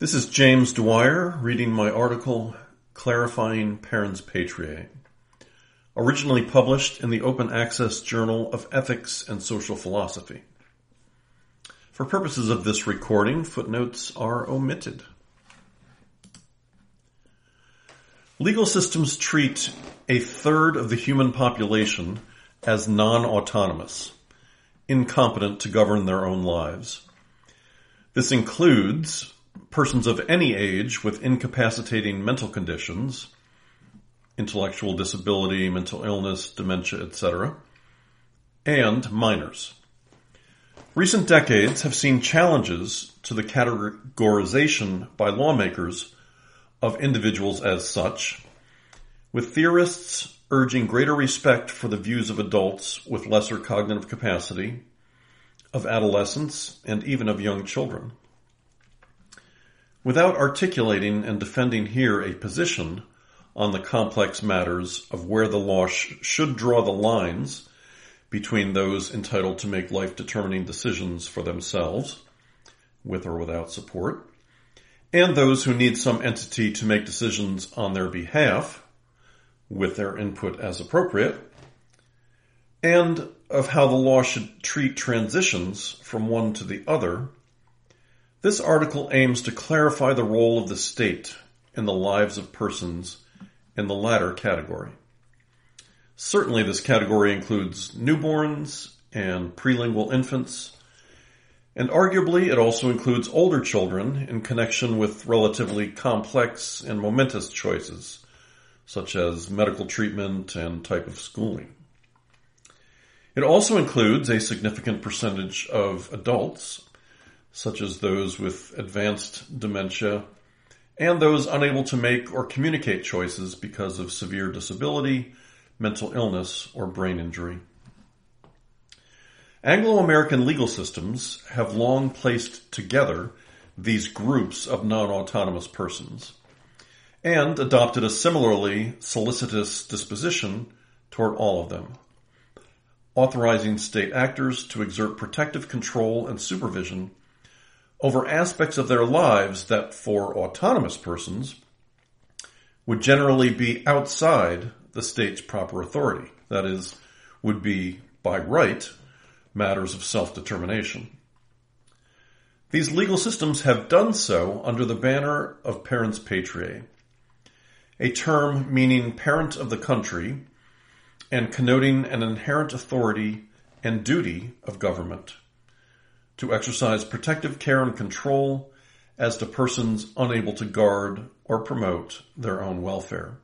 This is James Dwyer reading my article, Clarifying Parens Patriae, originally published in the Open Access Journal of Ethics and Social Philosophy. For purposes of this recording, footnotes are omitted. Legal systems treat a third of the human population as non-autonomous, incompetent to govern their own lives. This includes persons of any age with incapacitating mental conditions, intellectual disability, mental illness, dementia, etc., and minors. Recent decades have seen challenges to the categorization by lawmakers of individuals as such, with theorists urging greater respect for the views of adults with lesser cognitive capacity, of adolescents, and even of young children. Without articulating and defending here a position on the complex matters of where the law should draw the lines between those entitled to make life-determining decisions for themselves, with or without support, and those who need some entity to make decisions on their behalf, with their input as appropriate, and of how the law should treat transitions from one to the other, this article aims to clarify the role of the state in the lives of persons in the latter category. Certainly this category includes newborns and prelingual infants, and arguably it also includes older children in connection with relatively complex and momentous choices, such as medical treatment and type of schooling. It also includes a significant percentage of adults, such as those with advanced dementia, and those unable to make or communicate choices because of severe disability, mental illness, or brain injury. Anglo-American legal systems have long placed together these groups of non-autonomous persons, and adopted a similarly solicitous disposition toward all of them, authorizing state actors to exert protective control and supervision over aspects of their lives that for autonomous persons would generally be outside the state's proper authority, that is, would be, by right, matters of self-determination. These legal systems have done so under the banner of Parens Patriae, a term meaning parent of the country and connoting an inherent authority and duty of government to exercise protective care and control as to persons unable to guard or promote their own welfare.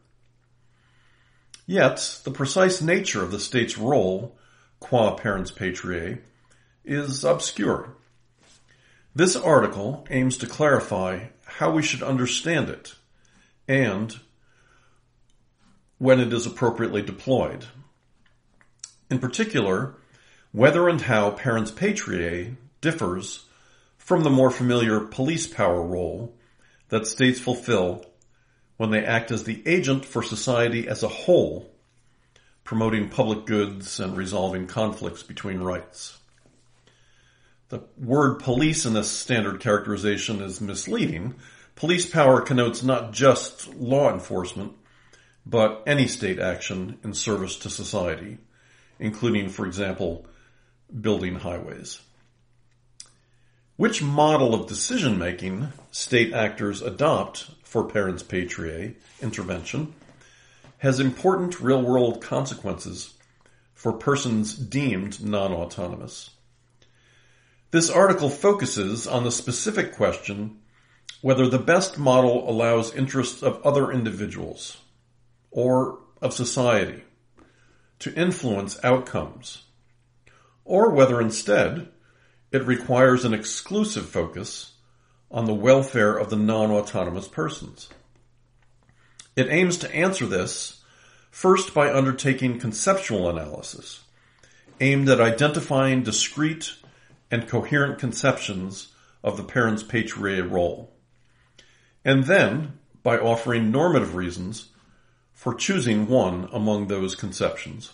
Yet, the precise nature of the state's role, qua Parens Patriae, is obscure. This article aims to clarify how we should understand it, and when it is appropriately deployed. In particular, whether and how Parens Patriae differs from the more familiar police power role that states fulfill when they act as the agent for society as a whole, promoting public goods and resolving conflicts between rights. The word police in this standard characterization is misleading. Police power connotes not just law enforcement, but any state action in service to society, including, for example, building highways. Which model of decision-making state actors adopt for Parens Patriae intervention has important real-world consequences for persons deemed non-autonomous. This article focuses on the specific question whether the best model allows interests of other individuals or of society to influence outcomes, or whether instead it requires an exclusive focus on the welfare of the non-autonomous persons. It aims to answer this first by undertaking conceptual analysis, aimed at identifying discrete and coherent conceptions of the Parens Patriae role, and then by offering normative reasons for choosing one among those conceptions.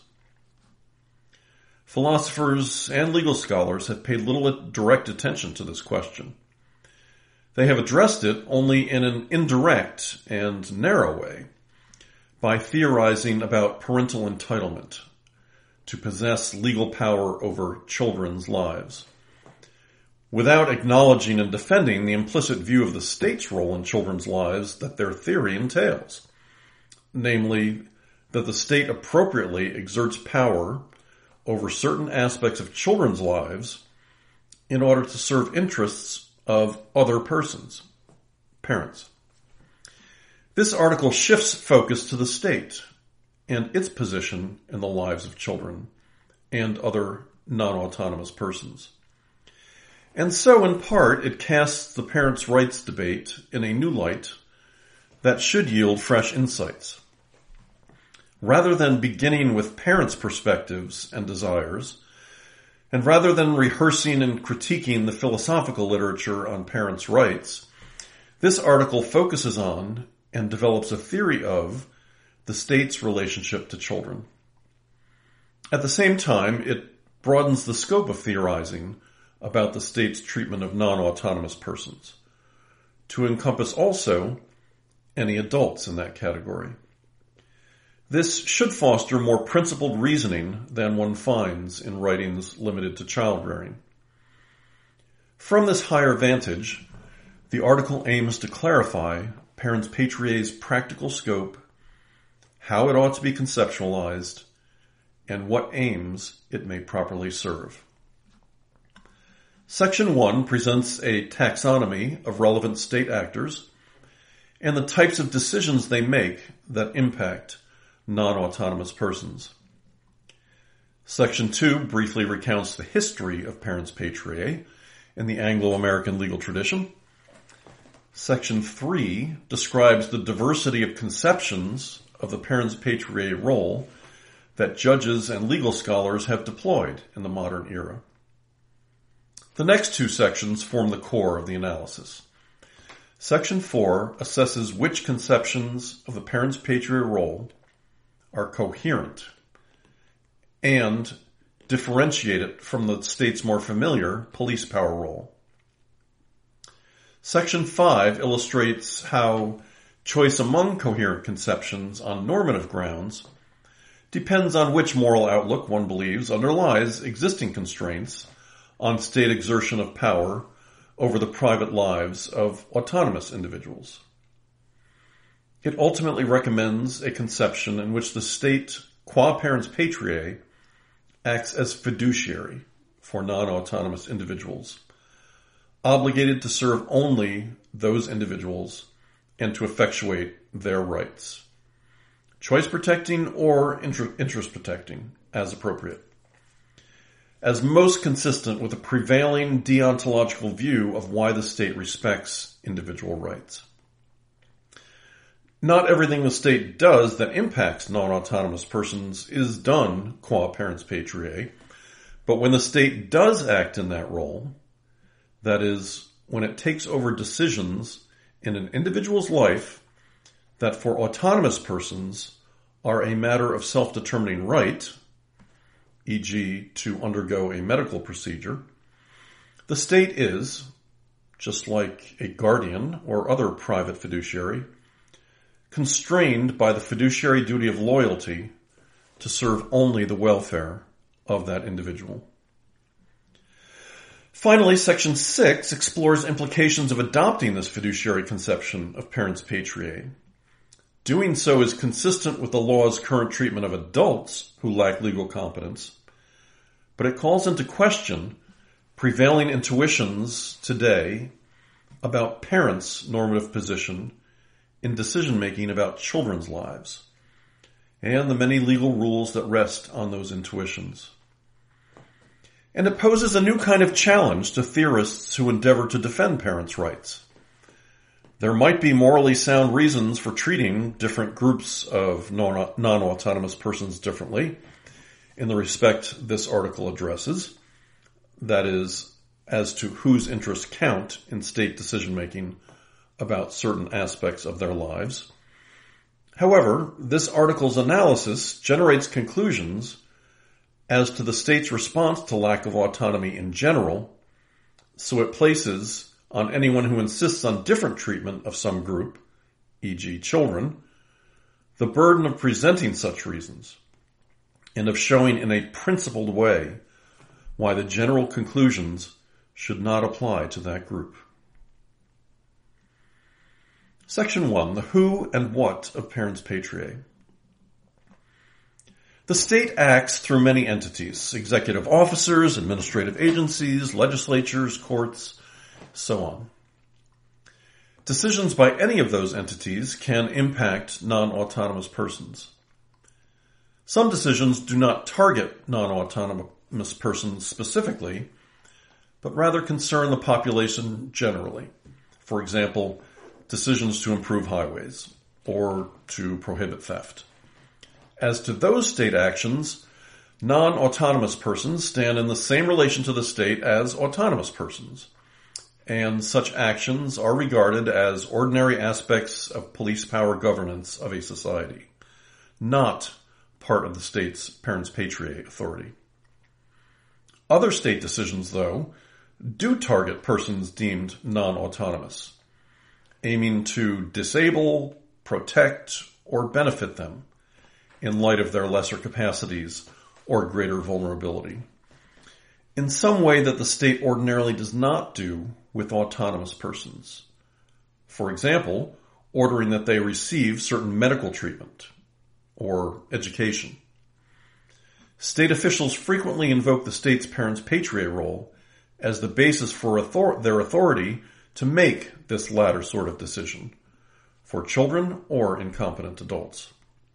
Philosophers and legal scholars have paid little direct attention to this question. They have addressed it only in an indirect and narrow way, by theorizing about parental entitlement to possess legal power over children's lives, without acknowledging and defending the implicit view of the state's role in children's lives that their theory entails, namely that the state appropriately exerts power over certain aspects of children's lives in order to serve interests of other persons, parents. This article shifts focus to the state and its position in the lives of children and other non-autonomous persons. And so, in part, it casts the parents' rights debate in a new light that should yield fresh insights. Rather than beginning with parents' perspectives and desires, and rather than rehearsing and critiquing the philosophical literature on parents' rights, this article focuses on and develops a theory of the state's relationship to children. At the same time, it broadens the scope of theorizing about the state's treatment of non-autonomous persons to encompass also any adults in that category. This should foster more principled reasoning than one finds in writings limited to child rearing. From this higher vantage, the article aims to clarify Parens Patriae's practical scope, how it ought to be conceptualized, and what aims it may properly serve. Section 1 presents a taxonomy of relevant state actors and the types of decisions they make that impact non-autonomous persons. Section 2 briefly recounts the history of Parens Patriae in the Anglo-American legal tradition. Section 3 describes the diversity of conceptions of the Parens Patriae role that judges and legal scholars have deployed in the modern era. The next two sections form the core of the analysis. Section 4 assesses which conceptions of the Parens Patriae role are coherent and differentiate it from the state's more familiar police power role. Section 5 illustrates how choice among coherent conceptions on normative grounds depends on which moral outlook one believes underlies existing constraints on state exertion of power over the private lives of autonomous individuals. It ultimately recommends a conception in which the state, qua Parens Patriae, acts as fiduciary for non-autonomous individuals, obligated to serve only those individuals and to effectuate their rights, choice protecting or interest protecting as appropriate, as most consistent with the prevailing deontological view of why the state respects individual rights. Not everything the state does that impacts non-autonomous persons is done qua Parens Patriae, but when the state does act in that role, that is, when it takes over decisions in an individual's life that for autonomous persons are a matter of self-determining right, e.g. to undergo a medical procedure, the state is, just like a guardian or other private fiduciary, constrained by the fiduciary duty of loyalty to serve only the welfare of that individual. Finally, Section 6 explores implications of adopting this fiduciary conception of Parens Patriae. Doing so is consistent with the law's current treatment of adults who lack legal competence, but it calls into question prevailing intuitions today about parents' normative position in decision-making about children's lives, and the many legal rules that rest on those intuitions. And it poses a new kind of challenge to theorists who endeavor to defend parents' rights. There might be morally sound reasons for treating different groups of non-autonomous persons differently in the respect this article addresses, that is, as to whose interests count in state decision-making about certain aspects of their lives. However, this article's analysis generates conclusions as to the state's response to lack of autonomy in general, so it places on anyone who insists on different treatment of some group, e.g. children, the burden of presenting such reasons and of showing in a principled way why the general conclusions should not apply to that group. Section 1. The who and what of parens patriae. The state acts through many entities, executive officers, administrative agencies, legislatures, courts, so on. Decisions by any of those entities can impact non-autonomous persons. Some decisions do not target non-autonomous persons specifically, but rather concern the population generally. For example, decisions to improve highways or to prohibit theft. As to those state actions, non-autonomous persons stand in the same relation to the state as autonomous persons, and such actions are regarded as ordinary aspects of police power governance of a society, not part of the state's parens patriae authority. Other state decisions, though, do target persons deemed non-autonomous, aiming to disable, protect, or benefit them in light of their lesser capacities or greater vulnerability, in some way that the state ordinarily does not do with autonomous persons. For example, ordering that they receive certain medical treatment or education. State officials frequently invoke the state's parens patriae role as the basis for their authority to make this latter sort of decision for children or incompetent adults.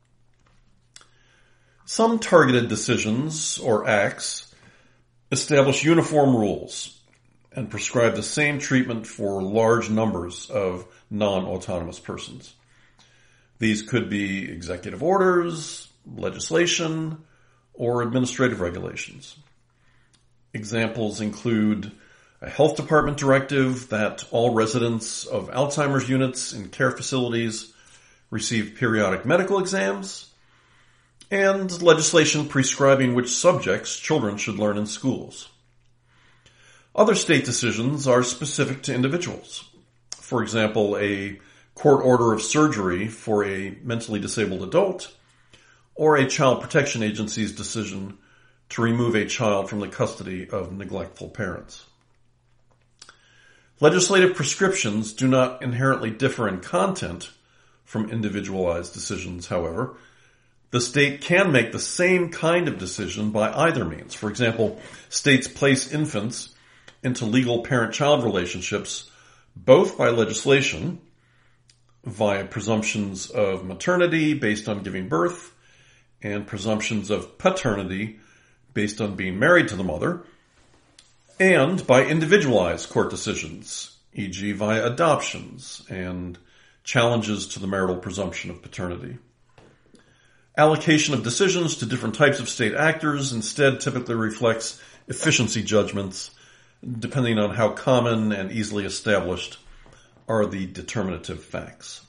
Some targeted decisions or acts establish uniform rules and prescribe the same treatment for large numbers of non-autonomous persons. These could be executive orders, legislation, or administrative regulations. Examples include a health department directive that all residents of Alzheimer's units in care facilities receive periodic medical exams, and legislation prescribing which subjects children should learn in schools. Other state decisions are specific to individuals. For example, a court order of surgery for a mentally disabled adult, or a child protection agency's decision to remove a child from the custody of neglectful parents. Legislative prescriptions do not inherently differ in content from individualized decisions, however. The state can make the same kind of decision by either means. For example, states place infants into legal parent-child relationships both by legislation, via presumptions of maternity based on giving birth, and presumptions of paternity based on being married to the mother, and by individualized court decisions, e.g. via adoptions and challenges to the marital presumption of paternity. Allocation of decisions to different types of state actors instead typically reflects efficiency judgments, depending on how common and easily established are the determinative facts.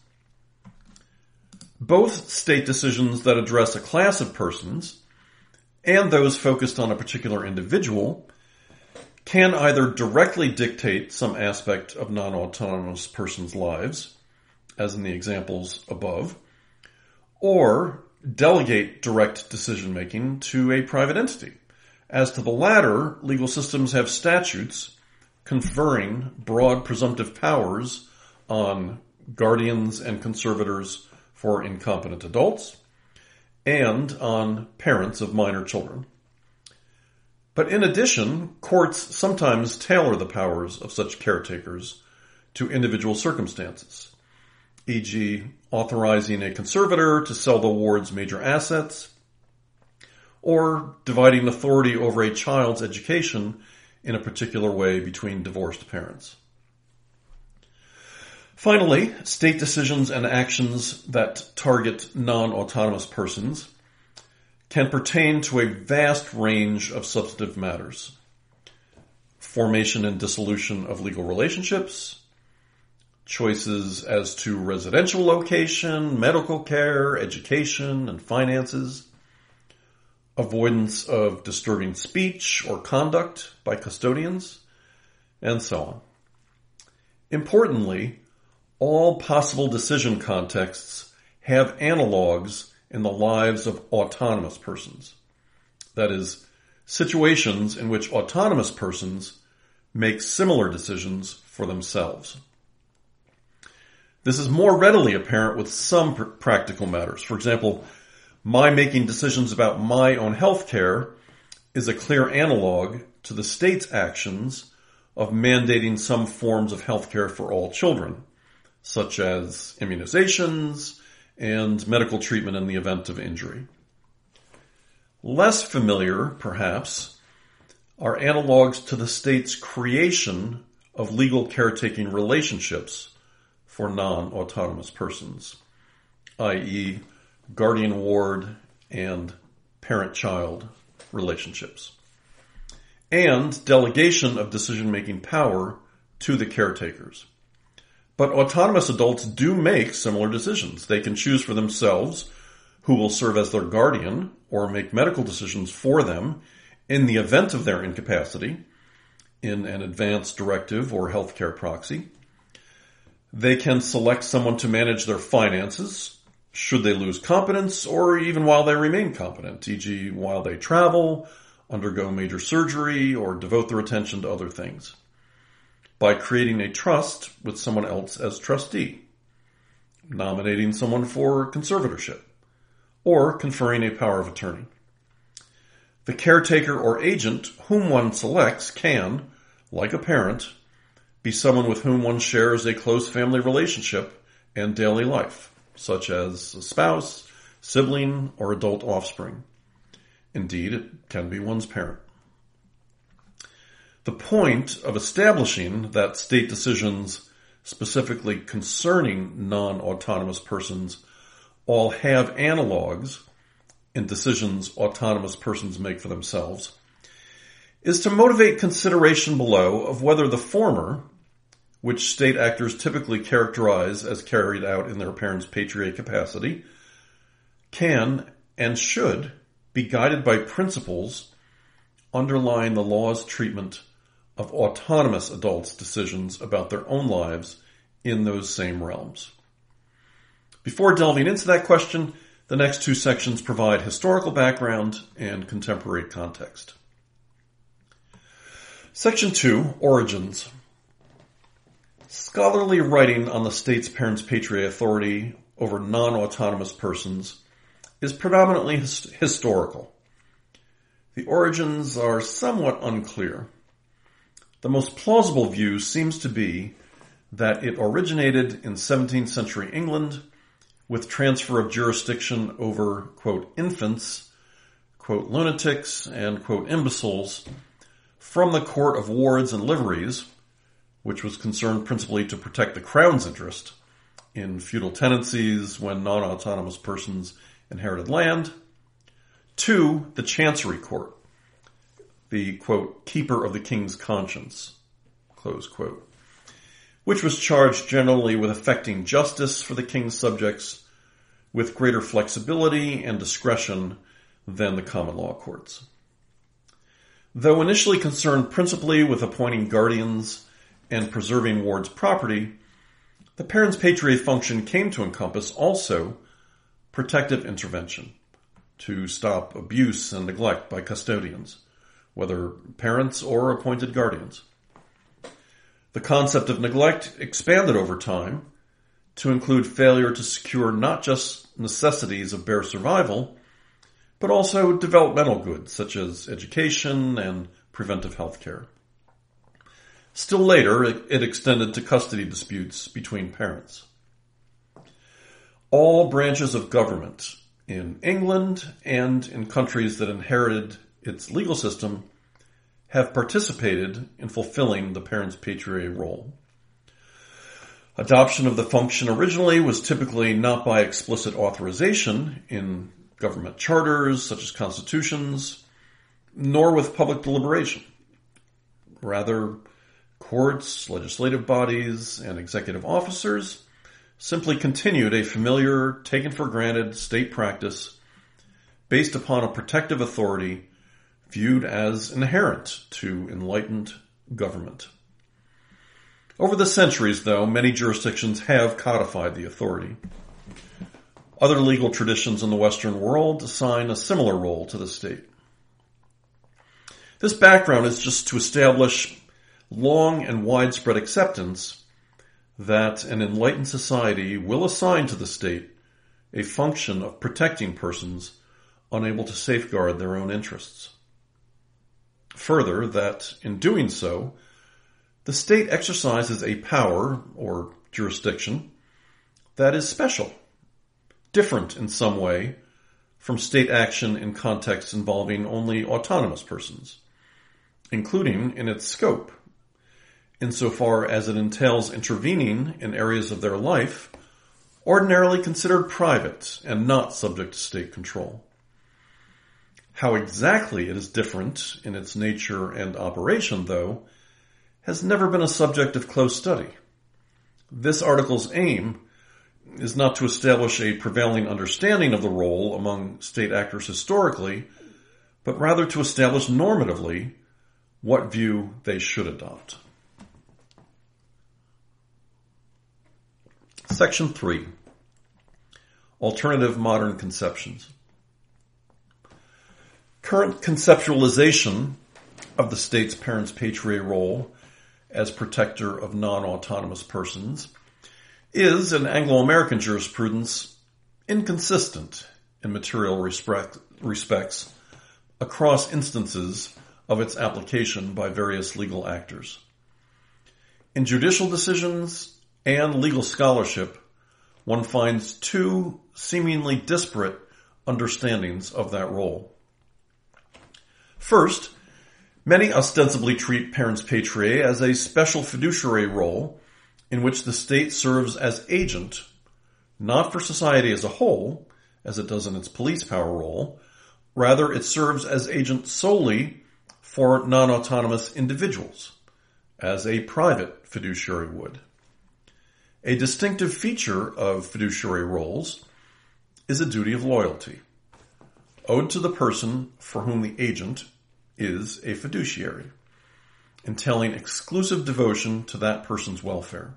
Both state decisions that address a class of persons and those focused on a particular individual can either directly dictate some aspect of non-autonomous persons' lives, as in the examples above, or delegate direct decision-making to a private entity. As to the latter, legal systems have statutes conferring broad presumptive powers on guardians and conservators for incompetent adults and on parents of minor children. But in addition, courts sometimes tailor the powers of such caretakers to individual circumstances, e.g. authorizing a conservator to sell the ward's major assets, or dividing authority over a child's education in a particular way between divorced parents. Finally, state decisions and actions that target non-autonomous persons can pertain to a vast range of substantive matters. Formation and dissolution of legal relationships, choices as to residential location, medical care, education, and finances, avoidance of disturbing speech or conduct by custodians, and so on. Importantly, all possible decision contexts have analogs in the lives of autonomous persons. That is, situations in which autonomous persons make similar decisions for themselves. This is more readily apparent with some practical matters. For example, my making decisions about my own health care is a clear analog to the state's actions of mandating some forms of health care for all children, such as immunizations and medical treatment in the event of injury. Less familiar, perhaps, are analogs to the state's creation of legal caretaking relationships for non-autonomous persons, i.e., guardian-ward and parent-child relationships, and delegation of decision-making power to the caretakers. But autonomous adults do make similar decisions. They can choose for themselves who will serve as their guardian or make medical decisions for them in the event of their incapacity in an advance directive or healthcare proxy. They can select someone to manage their finances should they lose competence or even while they remain competent, e.g. while they travel, undergo major surgery, or devote their attention to other things, by creating a trust with someone else as trustee, nominating someone for conservatorship, or conferring a power of attorney. The caretaker or agent whom one selects can, like a parent, be someone with whom one shares a close family relationship and daily life, such as a spouse, sibling, or adult offspring. Indeed, it can be one's parent. The point of establishing that state decisions specifically concerning non-autonomous persons all have analogs in decisions autonomous persons make for themselves is to motivate consideration below of whether the former, which state actors typically characterize as carried out in their parents' patriae capacity, can and should be guided by principles underlying the law's treatment of autonomous adults' decisions about their own lives in those same realms. Before delving into that question, the next two sections provide historical background and contemporary context. Section 2, Origins. Scholarly writing on the state's parents' patriae authority over non-autonomous persons is predominantly historical. The origins are somewhat unclear. The most plausible view seems to be that it originated in 17th century England with transfer of jurisdiction over, quote, infants, quote, lunatics, and, quote, imbeciles from the Court of Wards and Liveries, which was concerned principally to protect the Crown's interest in feudal tenancies when non-autonomous persons inherited land, to the Chancery Court, the, quote, keeper of the king's conscience, close quote, which was charged generally with effecting justice for the king's subjects with greater flexibility and discretion than the common law courts. Though initially concerned principally with appointing guardians and preserving wards' property, the parents' patriae function came to encompass also protective intervention to stop abuse and neglect by custodians, whether parents or appointed guardians. The concept of neglect expanded over time to include failure to secure not just necessities of bare survival, but also developmental goods such as education and preventive health care. Still later, it extended to custody disputes between parents. All branches of government in England and in countries that inherited its legal system have participated in fulfilling the parents' patriae role. Adoption of the function originally was typically not by explicit authorization in government charters such as constitutions, nor with public deliberation. Rather, courts, legislative bodies, and executive officers simply continued a familiar, taken-for-granted state practice based upon a protective authority viewed as inherent to enlightened government. Over the centuries, though, many jurisdictions have codified the authority. Other legal traditions in the Western world assign a similar role to the state. This background is just to establish long and widespread acceptance that an enlightened society will assign to the state a function of protecting persons unable to safeguard their own interests. Further, that in doing so, the state exercises a power, or jurisdiction, that is special, different in some way from state action in contexts involving only autonomous persons, including in its scope, insofar as it entails intervening in areas of their life ordinarily considered private and not subject to state control. How exactly it is different in its nature and operation, though, has never been a subject of close study. This article's aim is not to establish a prevailing understanding of the role among state actors historically, but rather to establish normatively what view they should adopt. Section 3. Alternative modern conceptions. Current conceptualization of the state's parens patriae role as protector of non-autonomous persons is, in Anglo-American jurisprudence, inconsistent in material respects across instances of its application by various legal actors. In judicial decisions and legal scholarship, one finds two seemingly disparate understandings of that role. First, many ostensibly treat parens patriae as a special fiduciary role in which the state serves as agent, not for society as a whole, as it does in its police power role. Rather, it serves as agent solely for non-autonomous individuals, as a private fiduciary would. A distinctive feature of fiduciary roles is a duty of loyalty, owed to the person for whom the agent is a fiduciary, entailing exclusive devotion to that person's welfare.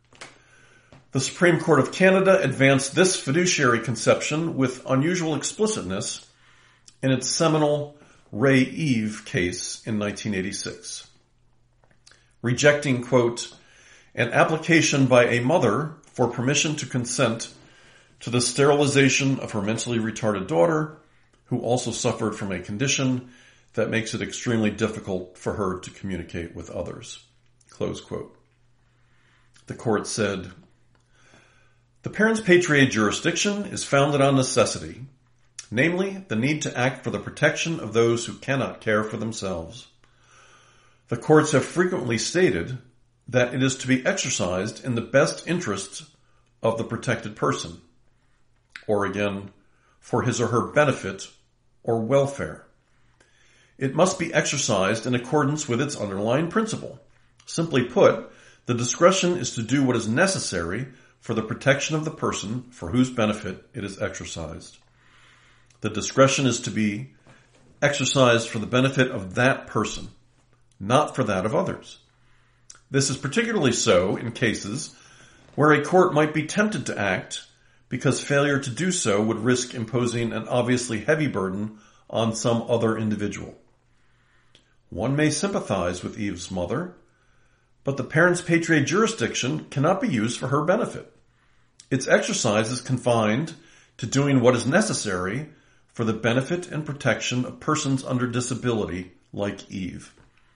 The Supreme Court of Canada advanced this fiduciary conception with unusual explicitness in its seminal Ray Eve case in 1986, rejecting, quote, an application by a mother for permission to consent to the sterilization of her mentally retarded daughter, who also suffered from a condition that makes it extremely difficult for her to communicate with others. Close quote. The court said, the parens patriae jurisdiction is founded on necessity, namely the need to act for the protection of those who cannot care for themselves. The courts have frequently stated that it is to be exercised in the best interests of the protected person, or again, for his or her benefit or welfare. It must be exercised in accordance with its underlying principle. Simply put, the discretion is to do what is necessary for the protection of the person for whose benefit it is exercised. The discretion is to be exercised for the benefit of that person, not for that of others. This is particularly so in cases where a court might be tempted to act because failure to do so would risk imposing an obviously heavy burden on some other individual. One may sympathize with Eve's mother, but the parens patriae jurisdiction cannot be used for her benefit. Its exercise is confined to doing what is necessary for the benefit and protection of persons under disability like Eve.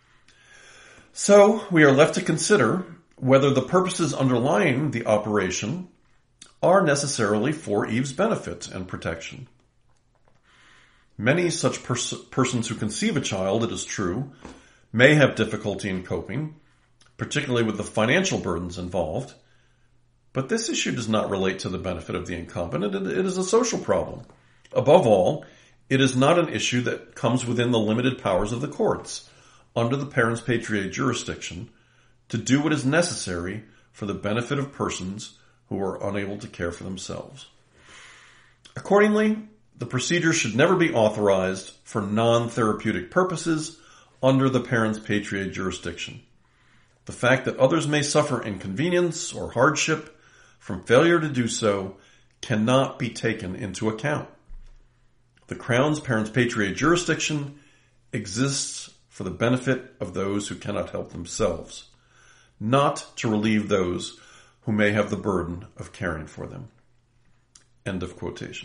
So we are left to consider whether the purposes underlying the operation are necessarily for Eve's benefit and protection. Many such persons who conceive a child, it is true, may have difficulty in coping, particularly with the financial burdens involved, but this issue does not relate to the benefit of the incompetent. It is a social problem. Above all, it is not an issue that comes within the limited powers of the courts under the parens patriae jurisdiction to do what is necessary for the benefit of persons who are unable to care for themselves. Accordingly, the procedure should never be authorized for non-therapeutic purposes under the parens patriae jurisdiction. the fact that others may suffer inconvenience or hardship from failure to do so cannot be taken into account. The Crown's parens patriae jurisdiction exists for the benefit of those who cannot help themselves, not to relieve those who may have the burden of caring for them. End of quotation.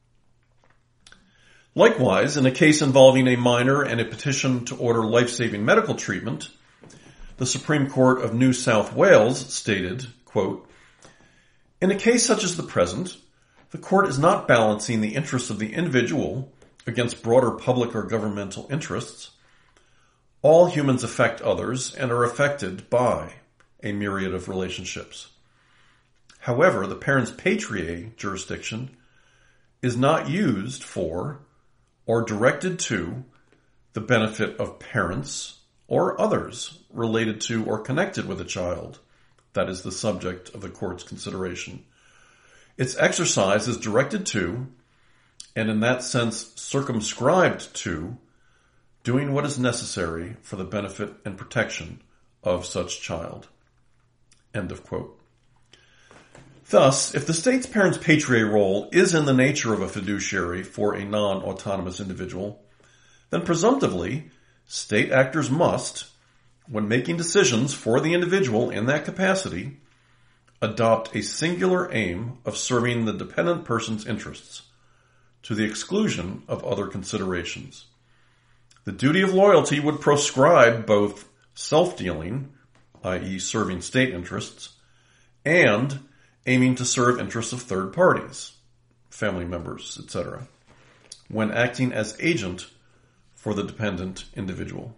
Likewise, in a case involving a minor and a petition to order life-saving medical treatment, the Supreme Court of New South Wales stated, quote, "In a case such as the present, the court is not balancing the interests of the individual against broader public or governmental interests. All humans affect others and are affected by a myriad of relationships. However, the parens patriae jurisdiction is not used for or directed to the benefit of parents or others related to or connected with a child that is the subject of the court's consideration. Its exercise is directed to, and in that sense circumscribed to, doing what is necessary for the benefit and protection of such child." End of quote. Thus, if the state's parens patriae role is in the nature of a fiduciary for a non-autonomous individual, then presumptively, state actors must, when making decisions for the individual in that capacity, adopt a singular aim of serving the dependent person's interests, to the exclusion of other considerations. The duty of loyalty would proscribe both self-dealing, i.e. serving state interests, and aiming to serve interests of third parties, family members, etc., when acting as agent for the dependent individual.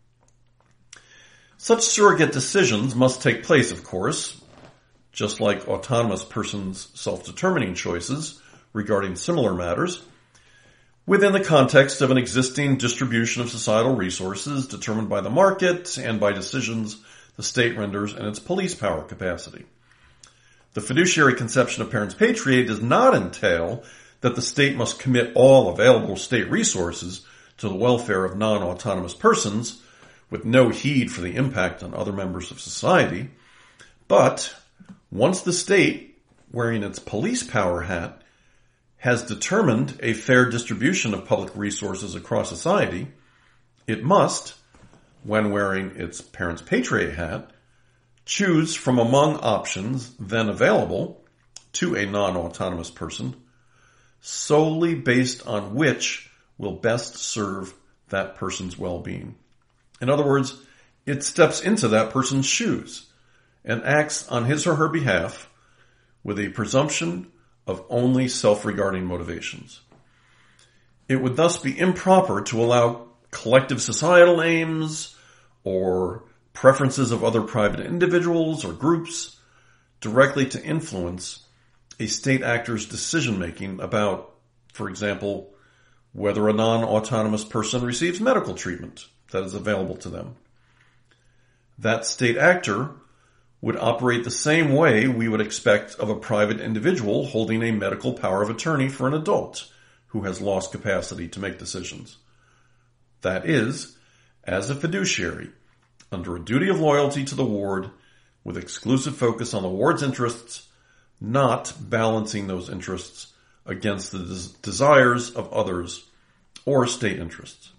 Such surrogate decisions must take place, of course, just like autonomous persons' self-determining choices regarding similar matters, within the context of an existing distribution of societal resources determined by the market and by decisions the state renders in its police power capacity. The fiduciary conception of parens patriae does not entail that the state must commit all available state resources to the welfare of non-autonomous persons with no heed for the impact on other members of society, but once the state, wearing its police power hat, has determined a fair distribution of public resources across society, it must, when wearing its parens patriae hat, choose from among options then available to a non-autonomous person solely based on which will best serve that person's well-being. In other words, it steps into that person's shoes and acts on his or her behalf with a presumption of only self-regarding motivations. It would thus be improper to allow collective societal aims or preferences of other private individuals or groups directly to influence a state actor's decision-making about, for example, whether a non-autonomous person receives medical treatment that is available to them. That state actor would operate the same way we would expect of a private individual holding a medical power of attorney for an adult who has lost capacity to make decisions. That is, as a fiduciary, under a duty of loyalty to the ward, with exclusive focus on the ward's interests, not balancing those interests against the desires of others or state interests.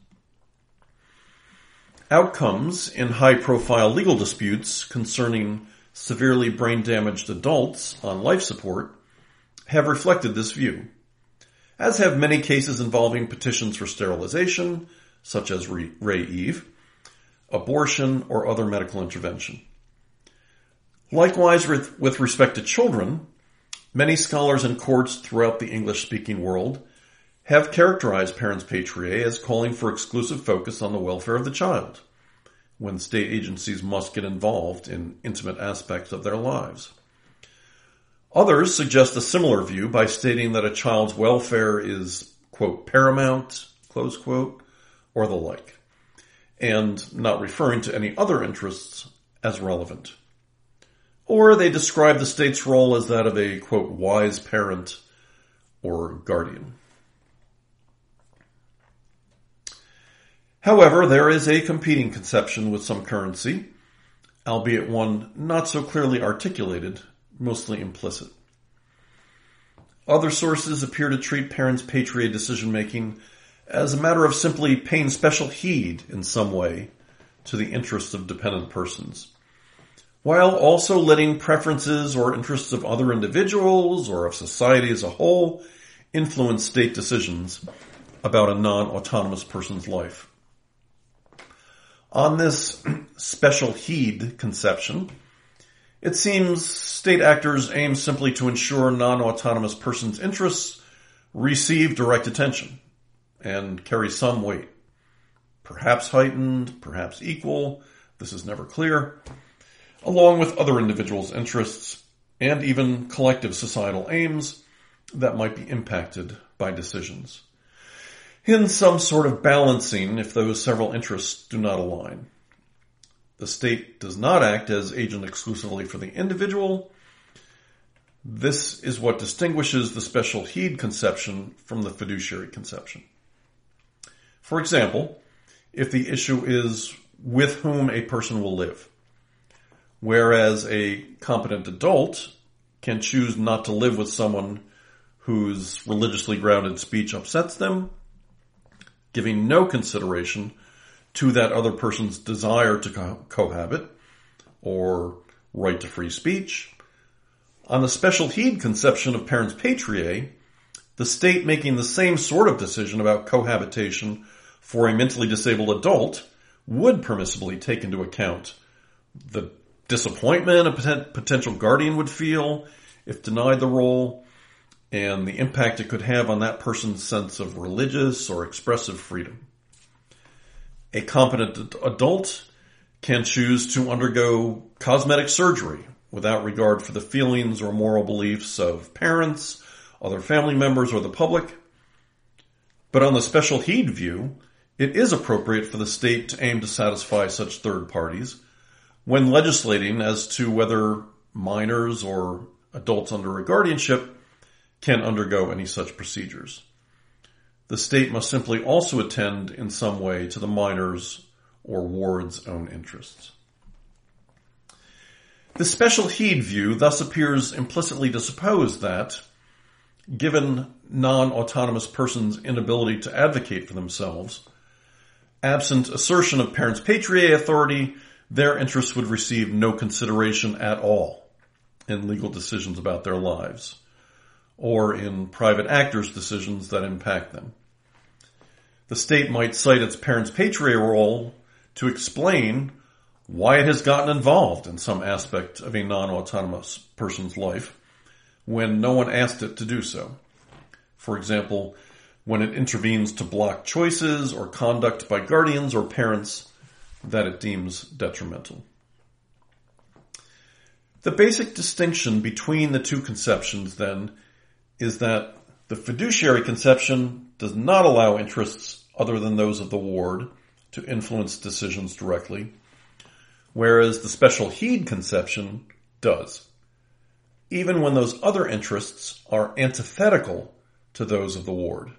Outcomes in high-profile legal disputes concerning severely brain-damaged adults on life support have reflected this view, as have many cases involving petitions for sterilization, such as Ray Eve, abortion, or other medical intervention. Likewise, with respect to children, many scholars and courts throughout the English-speaking world have characterized parens patriae as calling for exclusive focus on the welfare of the child, when state agencies must get involved in intimate aspects of their lives. Others suggest a similar view by stating that a child's welfare is, quote, paramount, close quote, or the like, and not referring to any other interests as relevant. Or they describe the state's role as that of a, quote, wise parent or guardian. However, there is a competing conception with some currency albeit one not so clearly articulated, mostly implicit. Other sources appear to treat parens patriae decision-making as a matter of simply paying special heed in some way to the interests of dependent persons, while also letting preferences or interests of other individuals or of society as a whole influence state decisions about a non-autonomous person's life. On this special heed conception, it seems state actors aim simply to ensure non-autonomous persons' interests receive direct attention and carry some weight. Perhaps heightened, perhaps equal, this is never clear, along with other individuals' interests and even collective societal aims that might be impacted by decisions. In some sort of balancing if those several interests do not align. The state does not act as agent exclusively for the individual. This is what distinguishes the special heed conception from the fiduciary conception. For example, if the issue is with whom a person will live, whereas a competent adult can choose not to live with someone whose religiously grounded speech upsets them, giving no consideration to that other person's desire to cohabit or right to free speech. On the special heed conception of parens patriae, the state making the same sort of decision about cohabitation for a mentally disabled adult would permissibly take into account the disappointment a potential guardian would feel if denied the role, and the impact it could have on that person's sense of religious or expressive freedom. A competent adult can choose to undergo cosmetic surgery without regard for the feelings or moral beliefs of parents, other family members, or the public. But on the special heed view, it is appropriate for the state to aim to satisfy such third parties when legislating as to whether minors or adults under a guardianship can undergo any such procedures. The state must simply also attend in some way to the minor's or ward's own interests. The special heed view thus appears implicitly to suppose that, given non-autonomous persons' inability to advocate for themselves, absent assertion of parens patriae authority, their interests would receive no consideration at all in legal decisions about their lives, or in private actors' decisions that impact them. The state might cite its parens patriae role to explain why it has gotten involved in some aspect of a non-autonomous person's life when no one asked it to do so. For example, when it intervenes to block choices or conduct by guardians or parents that it deems detrimental. The basic distinction between the two conceptions, then, is that the fiduciary conception does not allow interests other than those of the ward to influence decisions directly, whereas the special heed conception does, even when those other interests are antithetical to those of the ward.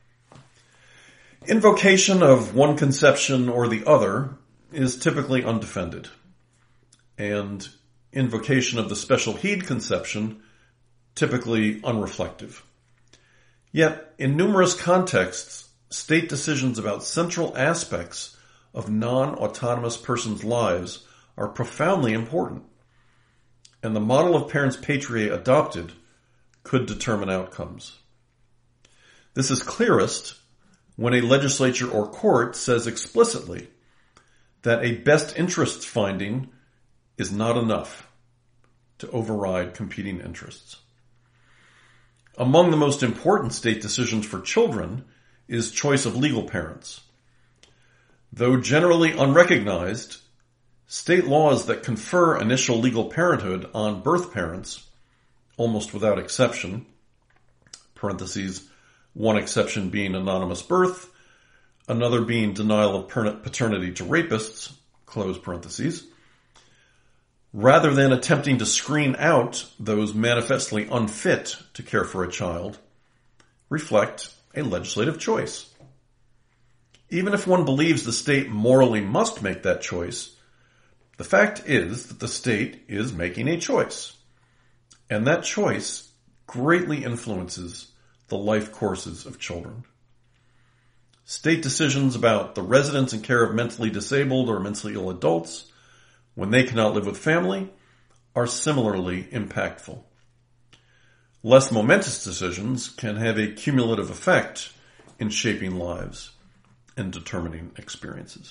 Invocation of one conception or the other is typically undefended, and invocation of the special heed conception typically unreflective. Yet, in numerous contexts, state decisions about central aspects of non-autonomous persons' lives are profoundly important, and the model of parens patriae adopted could determine outcomes. This is clearest when a legislature or court says explicitly that a best interests finding is not enough to override competing interests. Among the most important state decisions for children is choice of legal parents. Though generally unrecognized, state laws that confer initial legal parenthood on birth parents, almost without exception, parentheses, one exception being anonymous birth, another being denial of paternity to rapists, close parentheses, rather than attempting to screen out those manifestly unfit to care for a child, reflect a legislative choice. Even if one believes the state morally must make that choice, The fact is that the state is making a choice, and that choice greatly influences the life courses of children. State decisions about the residence and care of mentally disabled or mentally ill adults when they cannot live with family are similarly impactful. Less momentous decisions can have a cumulative effect in shaping lives and determining experiences.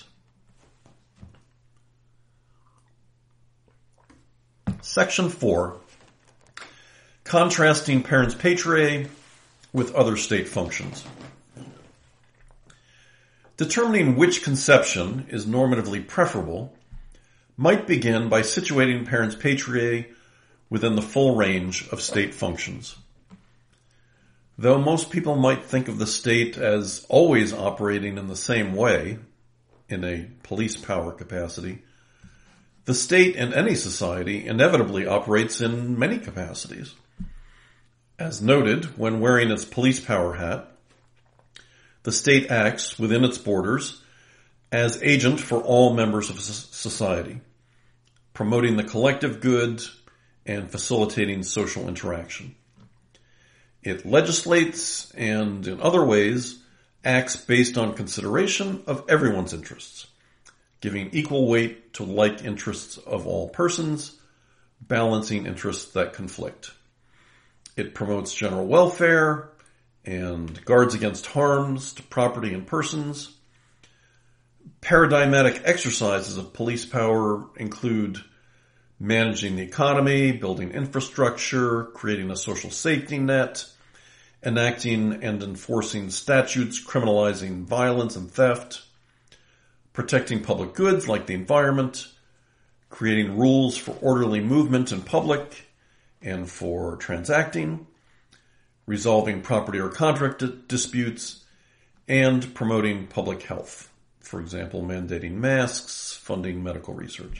Section 4. Contrasting parens patriae with other state functions. Determining which conception is normatively preferable might begin by situating parens patriae within the full range of state functions. Though most people might think of the state as always operating in the same way, in a police power capacity, the state in any society inevitably operates in many capacities. As noted, when wearing its police power hat, the state acts within its borders as agent for all members of society, promoting the collective good and facilitating social interaction. It legislates and, in other ways, acts based on consideration of everyone's interests, giving equal weight to like interests of all persons, balancing interests that conflict. It promotes general welfare and guards against harms to property and persons. Paradigmatic exercises of police power include managing the economy, building infrastructure, creating a social safety net, enacting and enforcing statutes criminalizing violence and theft, protecting public goods like the environment, creating rules for orderly movement in public and for transacting, resolving property or contract disputes, and promoting public health, for example, mandating masks, funding medical research.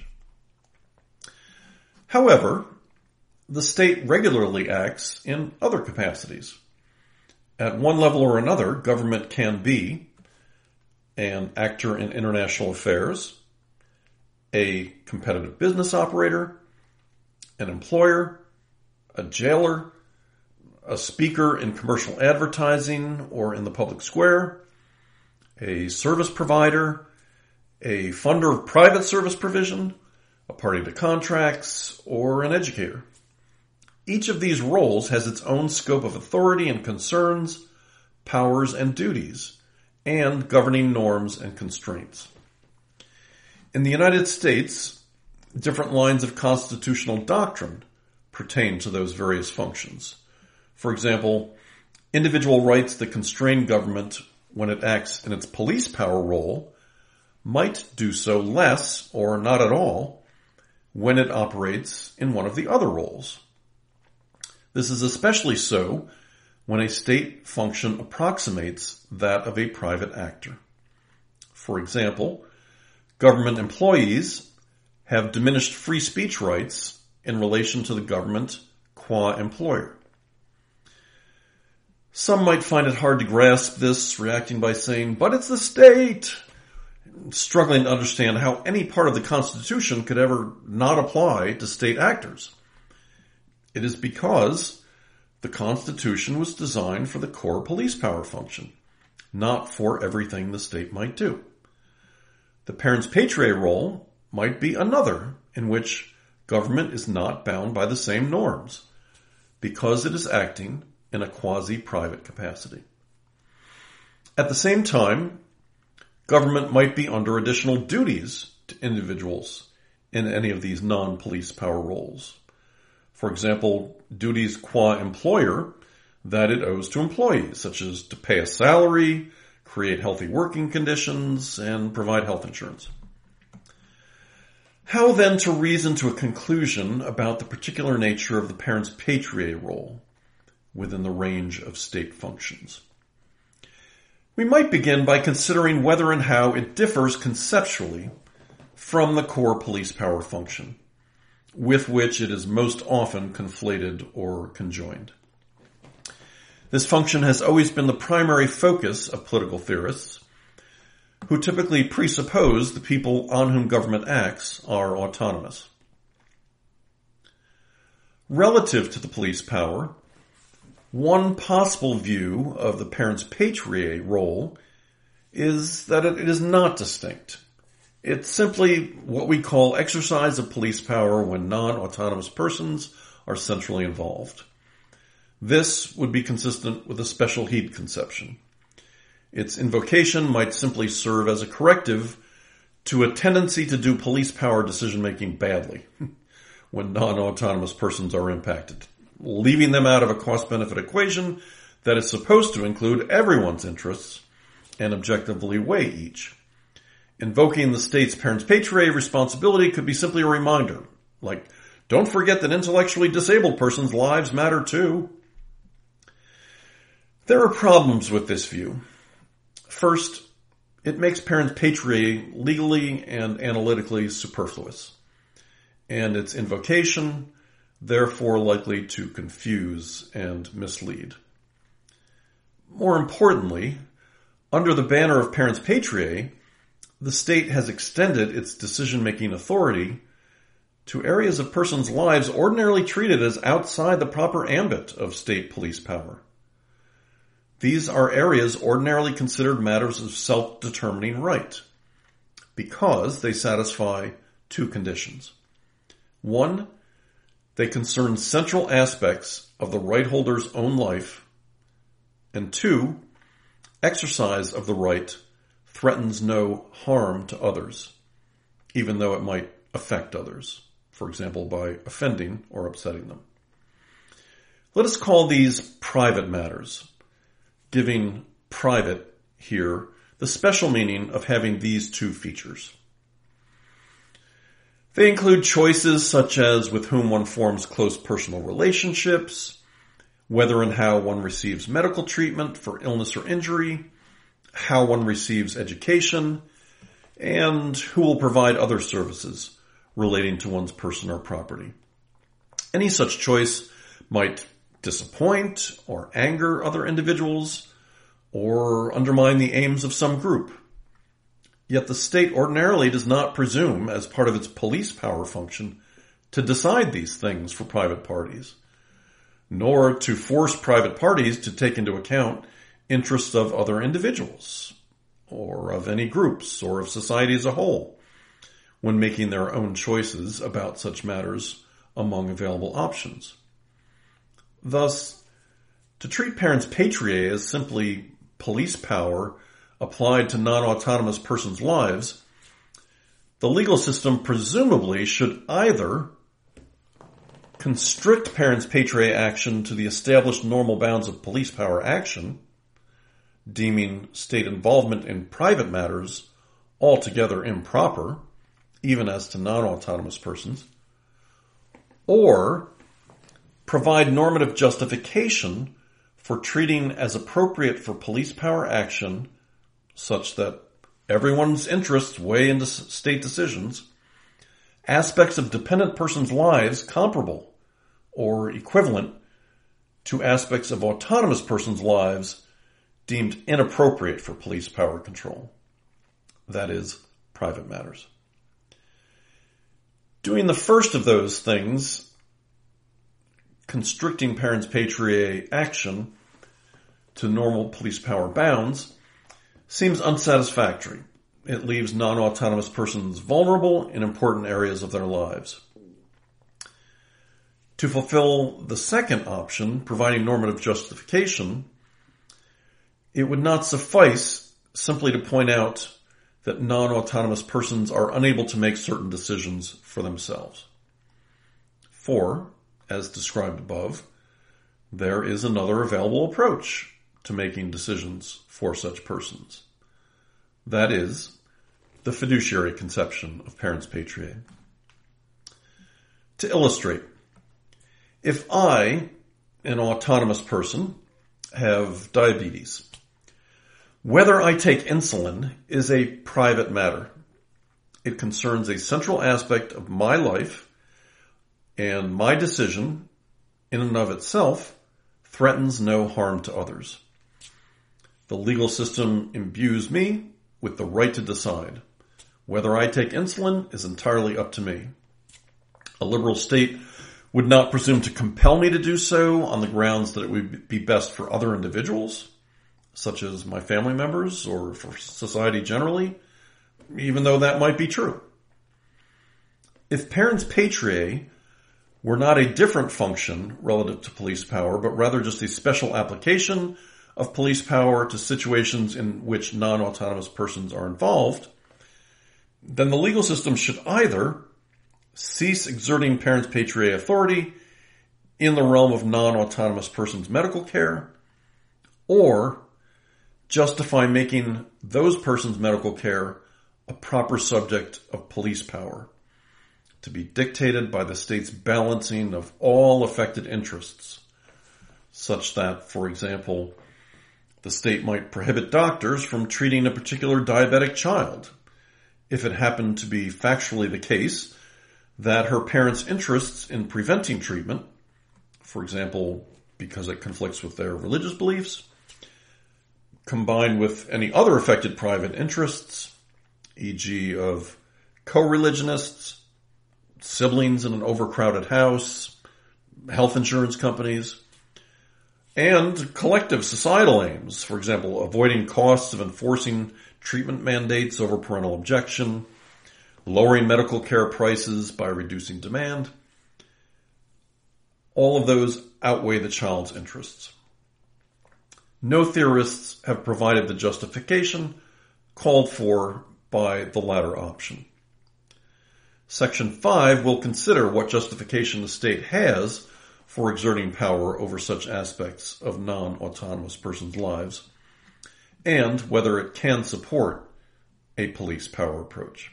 However, the state regularly acts in other capacities. At one level or another, government can be an actor in international affairs, a competitive business operator, an employer, a jailer, a speaker in commercial advertising or in the public square, a service provider, a funder of private service provision, a party to contracts, or an educator. Each of these roles has its own scope of authority and concerns, powers and duties, and governing norms and constraints. In the United States, different lines of constitutional doctrine pertain to those various functions. For example, individual rights that constrain government when it acts in its police power role might do so less or not at all when it operates in one of the other roles. This is especially so when a state function approximates that of a private actor. For example, government employees have diminished free speech rights in relation to the government qua employer. Some might find it hard to grasp this, reacting by saying, "But it's the state," struggling to understand how any part of the Constitution could ever not apply to state actors. It is because the Constitution was designed for the core police power function, not for everything the state might do. The parens patriae role might be another in which government is not bound by the same norms because it is acting in a quasi-private capacity. At the same time, government might be under additional duties to individuals in any of these non-police power roles. For example, duties qua employer that it owes to employees, such as to pay a salary, create healthy working conditions, and provide health insurance. How then to reason to a conclusion about the particular nature of the parens patriae role within the range of state functions? We might begin by considering whether and how it differs conceptually from the core police power function, with which it is most often conflated or conjoined. This function has always been the primary focus of political theorists, who typically presuppose the people on whom government acts are autonomous. Relative to the police power, one possible view of the parens patriae role is that it is not distinct. It's simply what we call exercise of police power when non-autonomous persons are centrally involved. This would be consistent with a special heed conception. Its invocation might simply serve as a corrective to a tendency to do police power decision-making badly when non-autonomous persons are impacted, leaving them out of a cost-benefit equation that is supposed to include everyone's interests and objectively weigh each. Invoking the state's parens patriae responsibility could be simply a reminder, like, don't forget that intellectually disabled persons' lives matter too. There are problems with this view. First, it makes parens patriae legally and analytically superfluous, and its invocation therefore likely to confuse and mislead. More importantly, under the banner of parens patriae, the state has extended its decision-making authority to areas of persons' lives ordinarily treated as outside the proper ambit of state police power. These are areas ordinarily considered matters of self-determining right, because they satisfy two conditions. One, they concern central aspects of the right holder's own life, and two, exercise of the right threatens no harm to others, even though it might affect others, for example, by offending or upsetting them. Let us call these private matters, giving private here the special meaning of having these two features. They include choices such as with whom one forms close personal relationships, whether and how one receives medical treatment for illness or injury, how one receives education, and who will provide other services relating to one's person or property. Any such choice might disappoint or anger other individuals or undermine the aims of some group. Yet the state ordinarily does not presume, as part of its police power function, to decide these things for private parties, nor to force private parties to take into account interests of other individuals, or of any groups, or of society as a whole, when making their own choices about such matters among available options. Thus, to treat parens patriae as simply police power applied to non-autonomous persons' lives, the legal system presumably should either constrict parens patriae action to the established normal bounds of police power action, deeming state involvement in private matters altogether improper, even as to non-autonomous persons, or provide normative justification for treating as appropriate for police power action such that everyone's interests weigh into state decisions, aspects of dependent persons' lives comparable or equivalent to aspects of autonomous persons' lives deemed inappropriate for police power control. That is, private matters. Doing the first of those things, constricting parens patriae action to normal police power bounds, seems unsatisfactory. It leaves non-autonomous persons vulnerable in important areas of their lives. To fulfill the second option, providing normative justification, it would not suffice simply to point out that non-autonomous persons are unable to make certain decisions for themselves. For, as described above, there is another available approach to making decisions for such persons. That is, the fiduciary conception of parens patriae. To illustrate, if I, an autonomous person, have diabetes, whether I take insulin is a private matter. It concerns a central aspect of my life, and my decision, in and of itself, threatens no harm to others. The legal system imbues me, with the right to decide. Whether I take insulin is entirely up to me. A liberal state would not presume to compel me to do so on the grounds that it would be best for other individuals, such as my family members or for society generally, even though that might be true. If parens patriae were not a different function relative to police power, but rather just a special application of police power to situations in which non-autonomous persons are involved, then the legal system should either cease exerting parens patriae authority in the realm of non-autonomous persons' medical care, or justify making those persons' medical care a proper subject of police power, to be dictated by the state's balancing of all affected interests, such that, for example, the state might prohibit doctors from treating a particular diabetic child if it happened to be factually the case that her parents' interests in preventing treatment, for example, because it conflicts with their religious beliefs, combined with any other affected private interests, e.g. of co-religionists, siblings in an overcrowded house, health insurance companies, and collective societal aims, for example, avoiding costs of enforcing treatment mandates over parental objection, lowering medical care prices by reducing demand. All of those outweigh the child's interests. No theorists have provided the justification called for by the latter option. Section 5 will consider what justification the state has for exerting power over such aspects of non-autonomous persons' lives, and whether it can support a police power approach.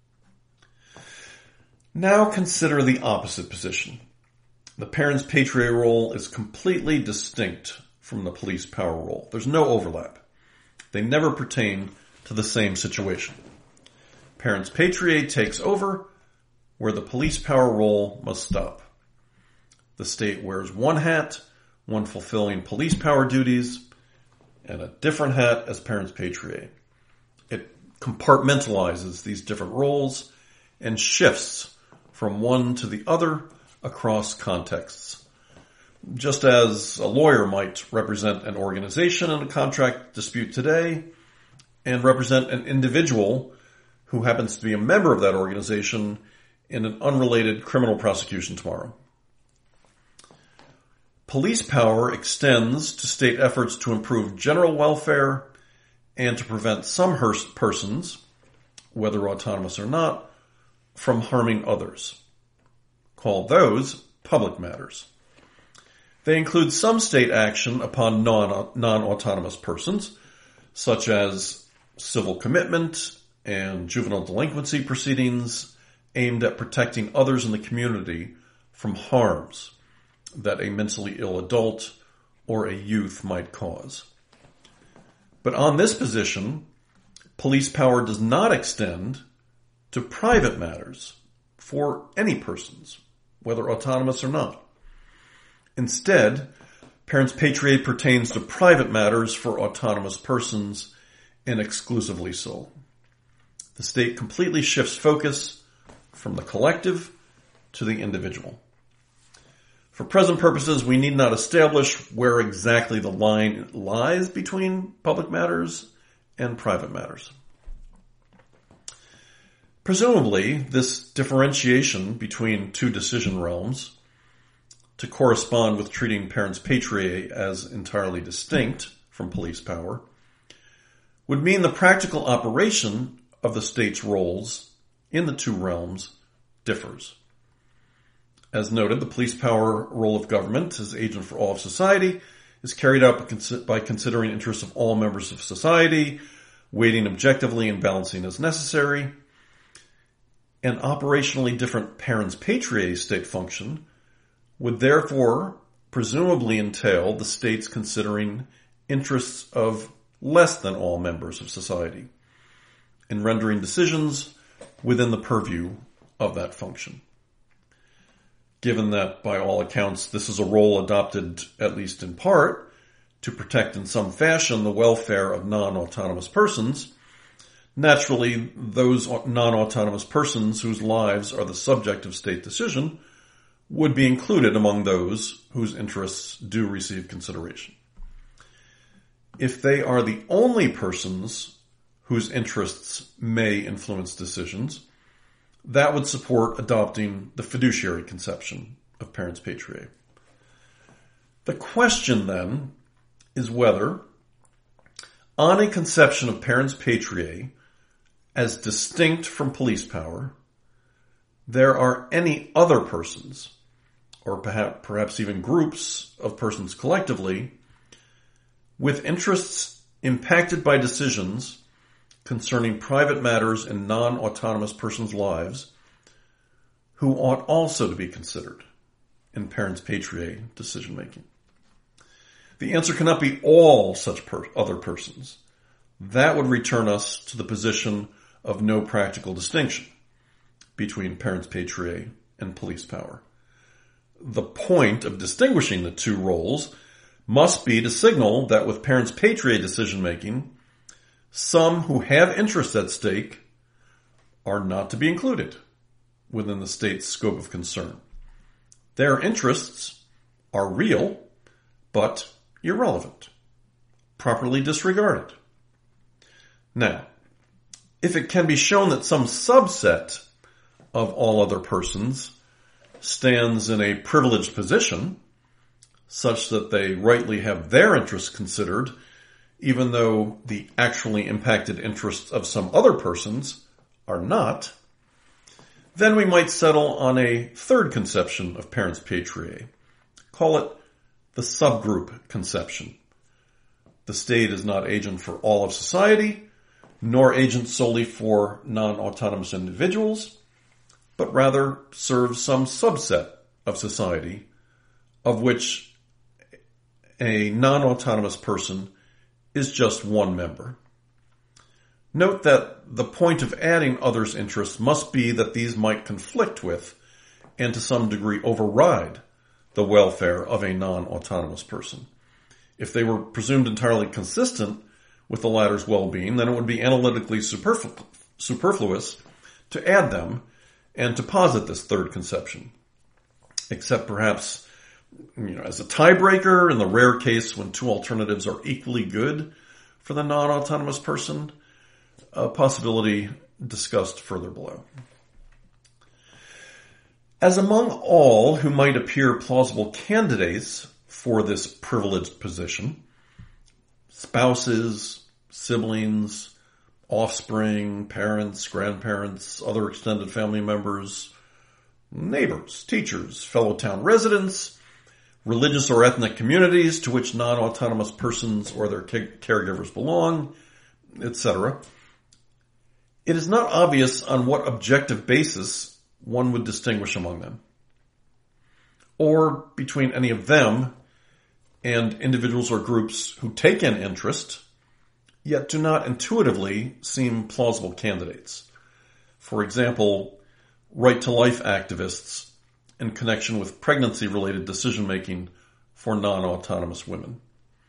Now consider the opposite position. The parens patriae role is completely distinct from the police power role. There's no overlap. They never pertain to the same situation. Parens patriae takes over where the police power role must stop. The state wears one hat when fulfilling police power duties and a different hat as parens patriae. It compartmentalizes these different roles and shifts from one to the other across contexts. Just as a lawyer might represent an organization in a contract dispute today and represent an individual who happens to be a member of that organization in an unrelated criminal prosecution tomorrow. Police power extends to state efforts to improve general welfare and to prevent some persons, whether autonomous or not, from harming others. Call those public matters. They include some state action upon non-autonomous persons, such as civil commitment and juvenile delinquency proceedings aimed at protecting others in the community from harms that a mentally ill adult or a youth might cause. But on this position, police power does not extend to private matters for any persons, whether autonomous or not. Instead, parens patriae pertains to private matters for autonomous persons and exclusively so. The state completely shifts focus from the collective to the individual. For present purposes, we need not establish where exactly the line lies between public matters and private matters. Presumably, this differentiation between two decision realms, to correspond with treating parens patriae as entirely distinct from police power, would mean the practical operation of the state's roles in the two realms differs. As noted, the police power role of government as agent for all of society is carried out by considering interests of all members of society, weighting objectively and balancing as necessary. An operationally different parens patriae state function would therefore presumably entail the states considering interests of less than all members of society in rendering decisions within the purview of that function. Given that, by all accounts, this is a role adopted, at least in part, to protect in some fashion the welfare of non-autonomous persons, Naturally, those non-autonomous persons whose lives are the subject of state decision would be included among those whose interests do receive consideration. If they are the only persons whose interests may influence decisions, that would support adopting the fiduciary conception of parens patriae. The question then is whether, on a conception of parens patriae as distinct from police power, there are any other persons, or perhaps even groups of persons collectively, with interests impacted by decisions concerning private matters in non-autonomous persons' lives, who ought also to be considered in parens patriae decision-making. The answer cannot be all such other persons. That would return us to the position of no practical distinction between parens patriae and police power. The point of distinguishing the two roles must be to signal that with parens patriae decision-making, some who have interests at stake are not to be included within the state's scope of concern. Their interests are real, but irrelevant, properly disregarded. Now, if it can be shown that some subset of all other persons stands in a privileged position, such that they rightly have their interests considered, even though the actually impacted interests of some other persons are not, then we might settle on a third conception of parens patriae. Call it the subgroup conception. The state is not agent for all of society, nor agent solely for non-autonomous individuals, but rather serves some subset of society of which a non-autonomous person is just one member. Note that the point of adding others' interests must be that these might conflict with, and to some degree override, the welfare of a non-autonomous person. If they were presumed entirely consistent with the latter's well-being, then it would be analytically superfluous to add them and to posit this third conception. Except perhaps, as a tiebreaker in the rare case when two alternatives are equally good for the non-autonomous person, a possibility discussed further below. As among all who might appear plausible candidates for this privileged position, spouses, siblings, offspring, parents, grandparents, other extended family members, neighbors, teachers, fellow town residents, religious or ethnic communities to which non-autonomous persons or their caregivers belong, etc., it is not obvious on what objective basis one would distinguish among them, or between any of them and individuals or groups who take an interest, yet do not intuitively seem plausible candidates. For example, right-to-life activists in connection with pregnancy-related decision-making for non-autonomous women,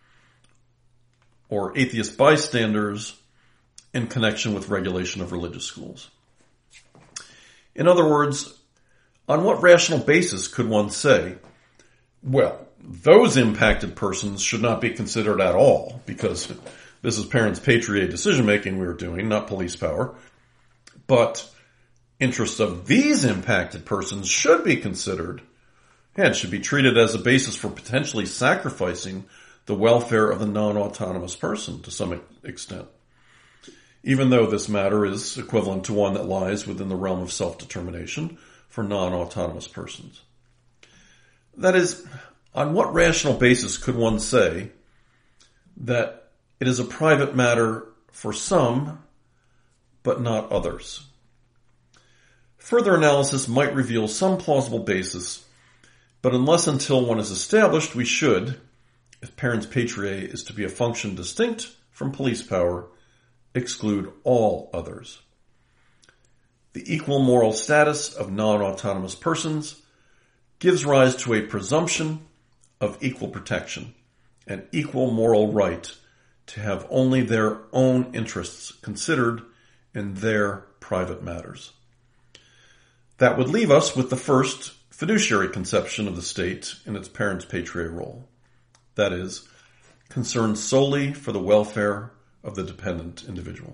or atheist bystanders in connection with regulation of religious schools. In other words, on what rational basis could one say, well, those impacted persons should not be considered at all, because this is parens patriae decision-making we are doing, not police power, but interests of these impacted persons should be considered and should be treated as a basis for potentially sacrificing the welfare of the non-autonomous person to some extent, even though this matter is equivalent to one that lies within the realm of self-determination for non-autonomous persons. That is, on what rational basis could one say that it is a private matter for some, but not others? Further analysis might reveal some plausible basis, but unless until one is established, we should, if parens patriae is to be a function distinct from police power, exclude all others. The equal moral status of non-autonomous persons gives rise to a presumption of equal protection, an equal moral right to have only their own interests considered in their private matters. That would leave us with the first fiduciary conception of the state in its parens patriae role. That is, concerned solely for the welfare of the dependent individual.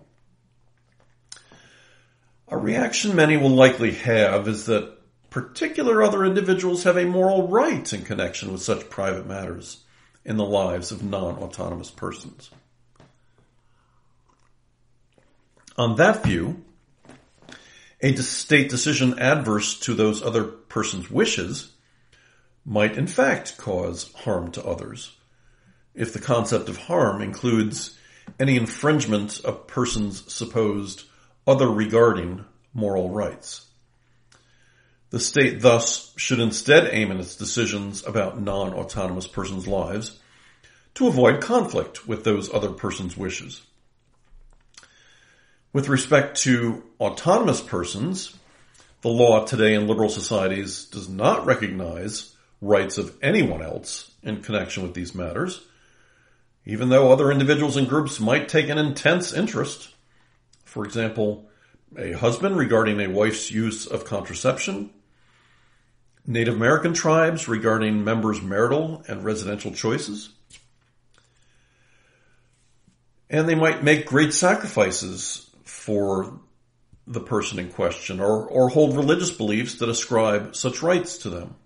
A reaction many will likely have is that particular other individuals have a moral right in connection with such private matters in the lives of non-autonomous persons. On that view, a state decision adverse to those other persons' wishes might in fact cause harm to others, if the concept of harm includes any infringement of persons' supposed other regarding moral rights. The state thus should instead aim in its decisions about non-autonomous persons' lives to avoid conflict with those other persons' wishes. With respect to autonomous persons, the law today in liberal societies does not recognize rights of anyone else in connection with these matters, even though other individuals and groups might take an intense interest. For example, a husband regarding a wife's use of contraception, Native American tribes regarding members' marital and residential choices. And they might make great sacrifices for the person in question or hold religious beliefs that ascribe such rights to them.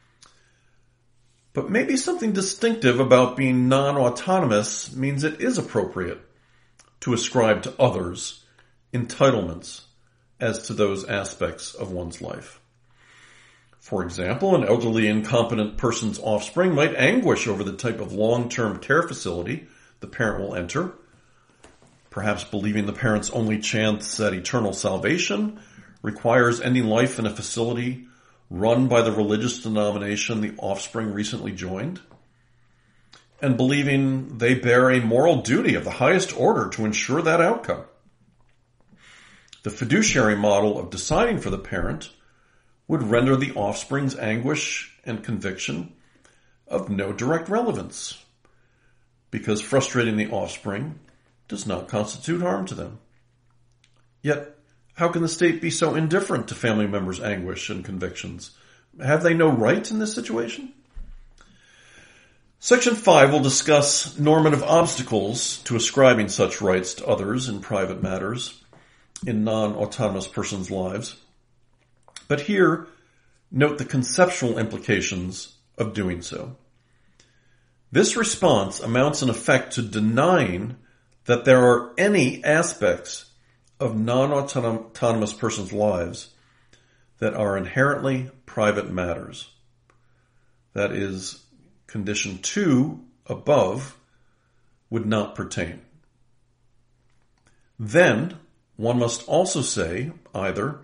But maybe something distinctive about being non-autonomous means it is appropriate to ascribe to others entitlements as to those aspects of one's life. For example, an elderly, incompetent person's offspring might anguish over the type of long-term care facility the parent will enter, perhaps believing the parent's only chance at eternal salvation requires ending life in a facility run by the religious denomination the offspring recently joined, and believing they bear a moral duty of the highest order to ensure that outcome. The fiduciary model of deciding for the parent would render the offspring's anguish and conviction of no direct relevance, because frustrating the offspring does not constitute harm to them. Yet, how can the state be so indifferent to family members' anguish and convictions? Have they no right in this situation? Section 5 will discuss normative obstacles to ascribing such rights to others in private matters in non-autonomous persons' lives. But here, note the conceptual implications of doing so. This response amounts in effect to denying that there are any aspects of non-autonomous persons' lives that are inherently private matters. That is, condition 2 above would not pertain. Then, one must also say either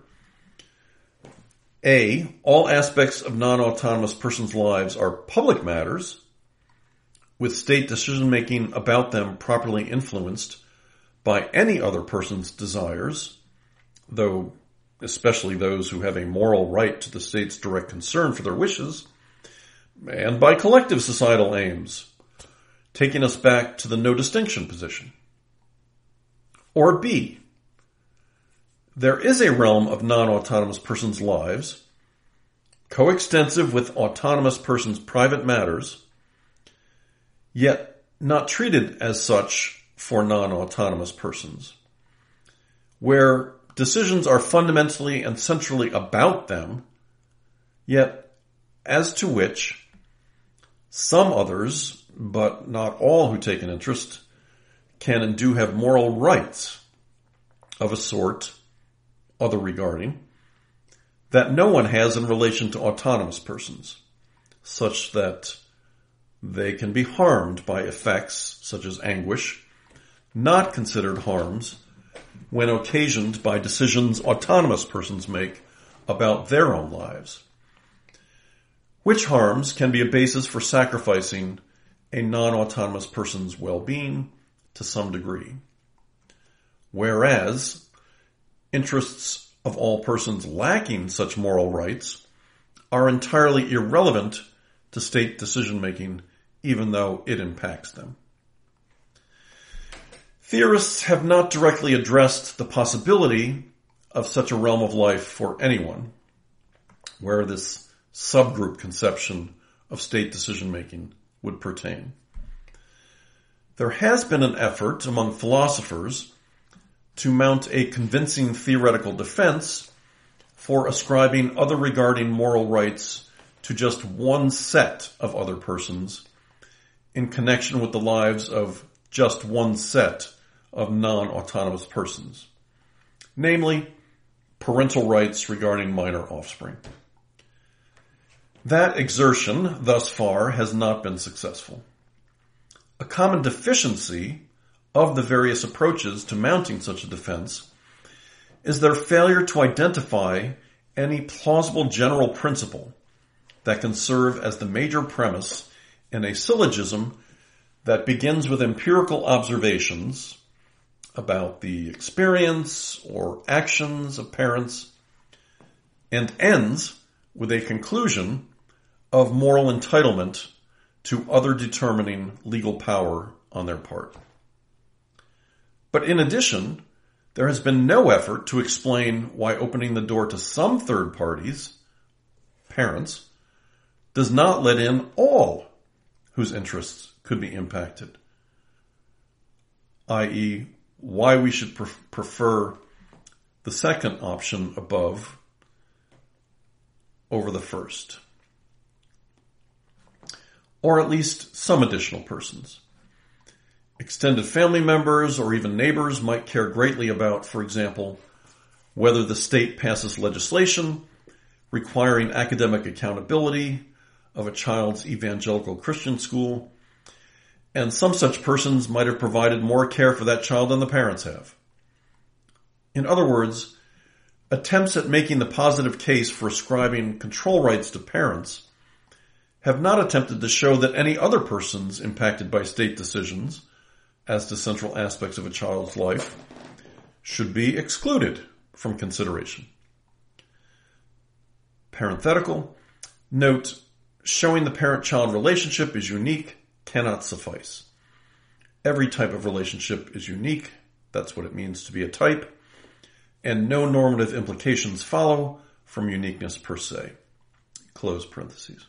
A, all aspects of non-autonomous persons' lives are public matters, with state decision-making about them properly influenced by any other person's desires, though especially those who have a moral right to the state's direct concern for their wishes, and by collective societal aims, taking us back to the no distinction position. Or B, there is a realm of non-autonomous persons' lives, coextensive with autonomous persons' private matters, yet not treated as such for non-autonomous persons, where decisions are fundamentally and centrally about them, yet as to which some others, but not all who take an interest, can and do have moral rights of a sort, other regarding, that no one has in relation to autonomous persons, such that they can be harmed by effects such as anguish, not considered harms when occasioned by decisions autonomous persons make about their own lives, which harms can be a basis for sacrificing a non-autonomous person's well-being to some degree. Whereas interests of all persons lacking such moral rights are entirely irrelevant to state decision-making, even though it impacts them. Theorists have not directly addressed the possibility of such a realm of life for anyone, where this subgroup conception of state decision-making would pertain. There has been an effort among philosophers to mount a convincing theoretical defense for ascribing other regarding moral rights to just one set of other persons in connection with the lives of just one set of non-autonomous persons, namely parental rights regarding minor offspring. That exertion, thus far, has not been successful. A common deficiency of the various approaches to mounting such a defense is their failure to identify any plausible general principle that can serve as the major premise in a syllogism that begins with empirical observations about the experience or actions of parents and ends with a conclusion of moral entitlement to other determining legal power on their part. But in addition, there has been no effort to explain why opening the door to some third parties, parents, does not let in all whose interests could be impacted, i.e., why we should prefer the second option above over the first, or at least some additional persons. Extended family members or even neighbors might care greatly about, for example, whether the state passes legislation requiring academic accountability of a child's evangelical Christian school, and some such persons might have provided more care for that child than the parents have. In other words, attempts at making the positive case for ascribing control rights to parents have not attempted to show that any other persons impacted by state decisions as to central aspects of a child's life should be excluded from consideration. Parenthetical, note, showing the parent-child relationship is unique cannot suffice. Every type of relationship is unique, that's what it means to be a type, and no normative implications follow from uniqueness per se. Close parentheses.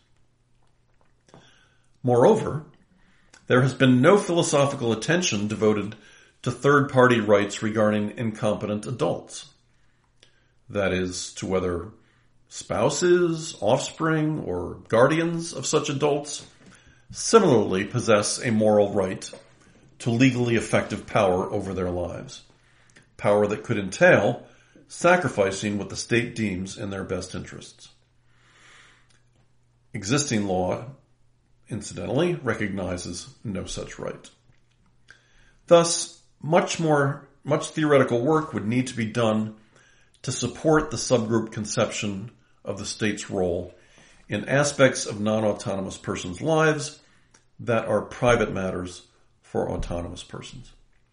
Moreover, there has been no philosophical attention devoted to third-party rights regarding incompetent adults. That is, to whether spouses, offspring, or guardians of such adults similarly possess a moral right to legally effective power over their lives, power that could entail sacrificing what the state deems in their best interests. Existing law, incidentally, recognizes no such right. Thus, much theoretical work would need to be done to support the subgroup conception of the state's role in aspects of non-autonomous persons' lives that are private matters for autonomous persons.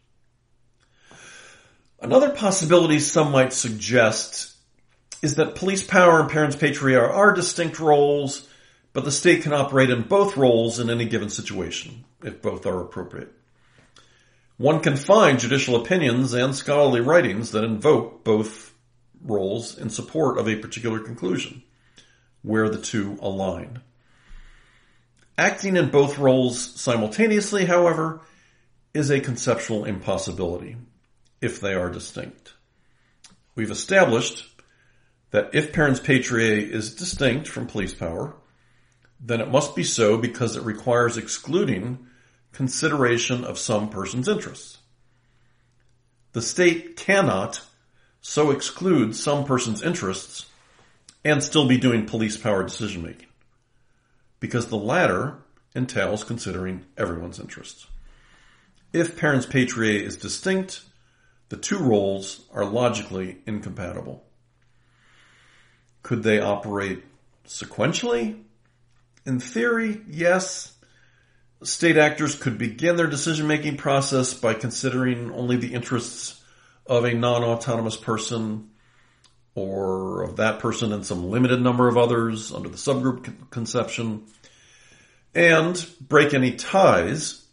Another possibility some might suggest is that police power and parents' patria are distinct roles, but the state can operate in both roles in any given situation, if both are appropriate. One can find judicial opinions and scholarly writings that invoke both roles in support of a particular conclusion, where the two align. Acting in both roles simultaneously, however, is a conceptual impossibility, if they are distinct. We've established that if parents' patria is distinct from police power, then it must be so because it requires excluding consideration of some person's interests. The state cannot so exclude some person's interests and still be doing police power decision-making, because the latter entails considering everyone's interests. If parents' patria is distinct, the two roles are logically incompatible. Could they operate sequentially? In theory, yes. State actors could begin their decision-making process by considering only the interests of a non-autonomous person or of that person and some limited number of others under the subgroup conception, and break any ties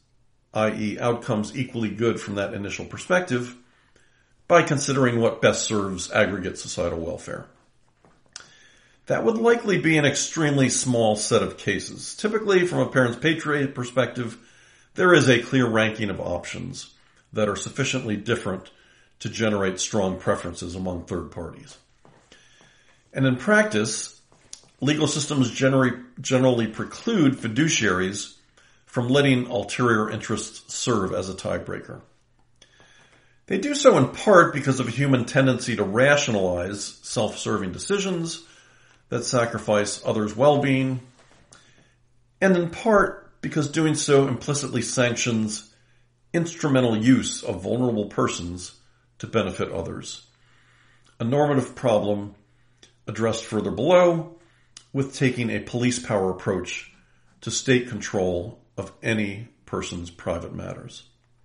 i.e. outcomes equally good from that initial perspective, by considering what best serves aggregate societal welfare. That would likely be an extremely small set of cases. Typically, from a parents patriae perspective, there is a clear ranking of options that are sufficiently different to generate strong preferences among third parties. And in practice, legal systems generally preclude fiduciaries from letting ulterior interests serve as a tiebreaker. They do so in part because of a human tendency to rationalize self-serving decisions that sacrifice others' well-being, and in part because doing so implicitly sanctions instrumental use of vulnerable persons to benefit others. A normative problem addressed further below with taking a police power approach to state control of any person's private matters.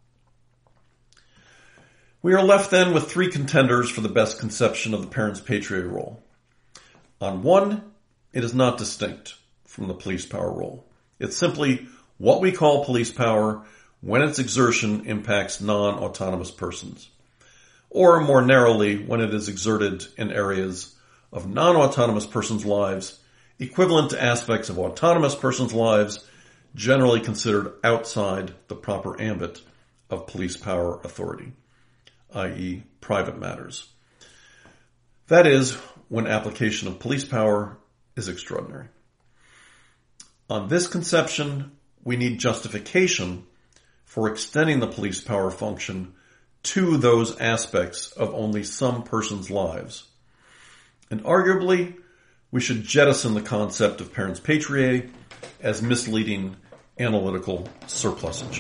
We are left then with three contenders for the best conception of the parents patriae role. On one, it is not distinct from the police power role. It's simply what we call police power when its exertion impacts non-autonomous persons, or more narrowly, when it is exerted in areas of non-autonomous persons' lives, equivalent to aspects of autonomous persons' lives, generally considered outside the proper ambit of police power authority, i.e. private matters. That is, when application of police power is extraordinary. On this conception, we need justification for extending the police power function to those aspects of only some persons' lives. And arguably, we should jettison the concept of parents patriae as misleading analytical surplusage.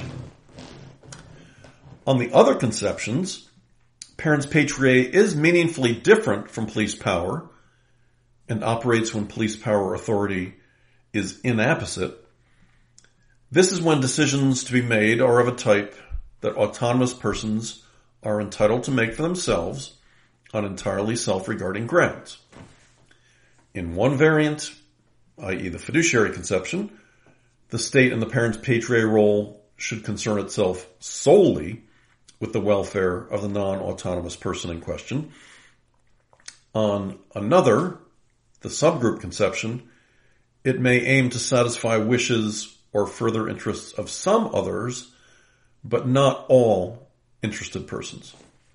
On the other conceptions, parents patriae is meaningfully different from police power and operates when police power authority is inapposite. This is when decisions to be made are of a type that autonomous persons are entitled to make for themselves on entirely self-regarding grounds. In one variant, i.e. the fiduciary conception, the state in the parents patriae role should concern itself solely with the welfare of the non-autonomous person in question. On another, the subgroup conception, it may aim to satisfy wishes or further interests of some others, but not all interested persons.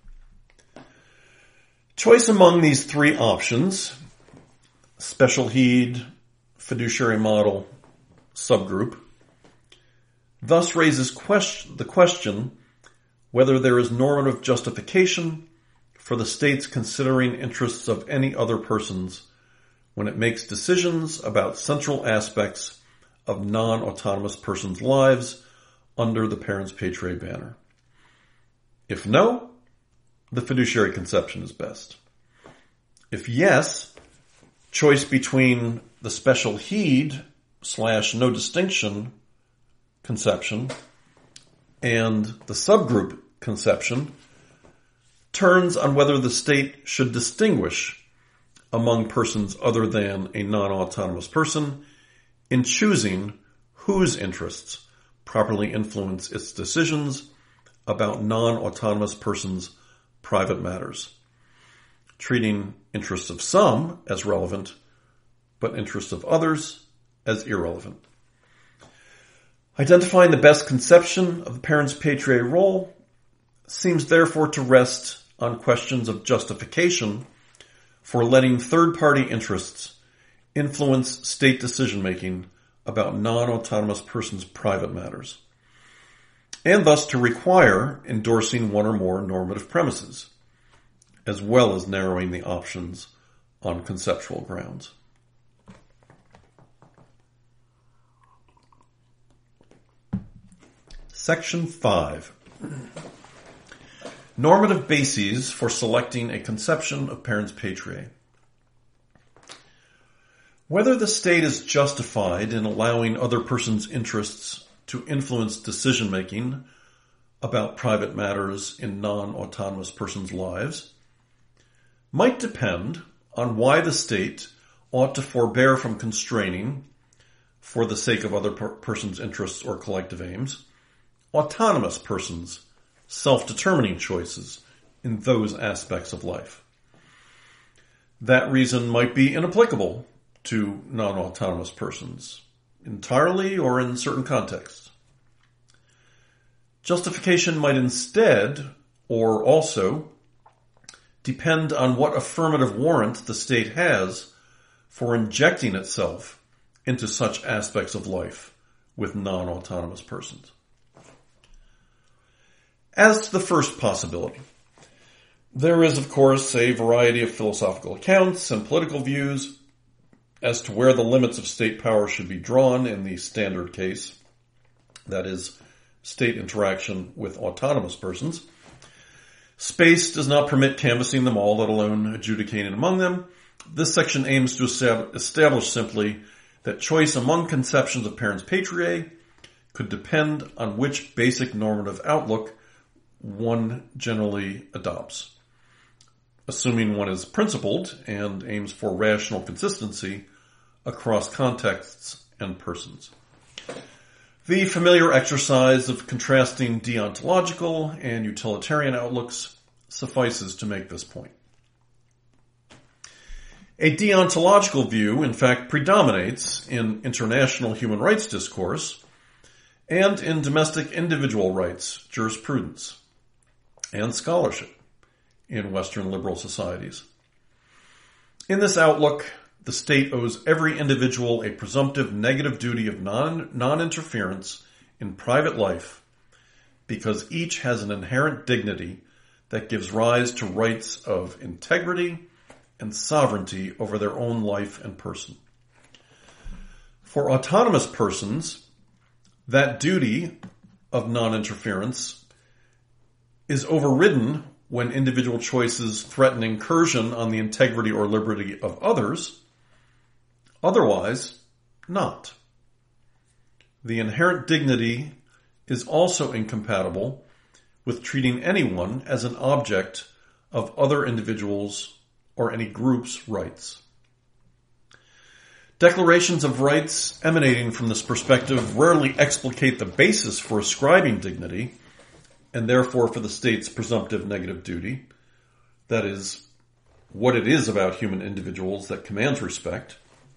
Choice among these three options, special heed, fiduciary model, subgroup, thus raises the question whether there is normative justification for the state's considering interests of any other persons when it makes decisions about central aspects of non-autonomous persons' lives under the parents patriae banner. If no, the fiduciary conception is best. If yes, choice between the special heed / no distinction conception and the subgroup conception turns on whether the state should distinguish among persons other than a non-autonomous person in choosing whose interests properly influence its decisions about non-autonomous persons' private matters, treating interests of some as relevant, but interests of others as irrelevant. Identifying the best conception of the parents patriae role seems therefore to rest on questions of justification for letting third-party interests influence state decision-making about non-autonomous persons' private matters, and thus to require endorsing one or more normative premises, as well as narrowing the options on conceptual grounds. Section 5. Normative bases for selecting a conception of parents patriae. Whether the state is justified in allowing other persons' interests to influence decision-making about private matters in non-autonomous persons' lives might depend on why the state ought to forbear from constraining, for the sake of other persons' interests or collective aims, autonomous persons' self-determining choices in those aspects of life. That reason might be inapplicable to non-autonomous persons, entirely or in certain contexts. Justification might instead, or also, depend on what affirmative warrant the state has for injecting itself into such aspects of life with non-autonomous persons. As to the first possibility, there is, of course, a variety of philosophical accounts and political views as to where the limits of state power should be drawn in the standard case, that is, state interaction with autonomous persons. Space does not permit canvassing them all, let alone adjudicating among them. This section aims to establish simply that choice among conceptions of parens patriae could depend on which basic normative outlook one generally adopts, assuming one is principled and aims for rational consistency across contexts and persons. The familiar exercise of contrasting deontological and utilitarian outlooks suffices to make this point. A deontological view, in fact, predominates in international human rights discourse and in domestic individual rights jurisprudence and scholarship in Western liberal societies. In this outlook, the state owes every individual a presumptive negative duty of non-interference in private life because each has an inherent dignity that gives rise to rights of integrity and sovereignty over their own life and person. For autonomous persons, that duty of non-interference is overridden when individual choices threaten incursion on the integrity or liberty of others. Otherwise, not. The inherent dignity is also incompatible with treating anyone as an object of other individuals or any group's rights. Declarations of rights emanating from this perspective rarely explicate the basis for ascribing dignity, and therefore for the state's presumptive negative duty, that is, what it is about human individuals that commands respect.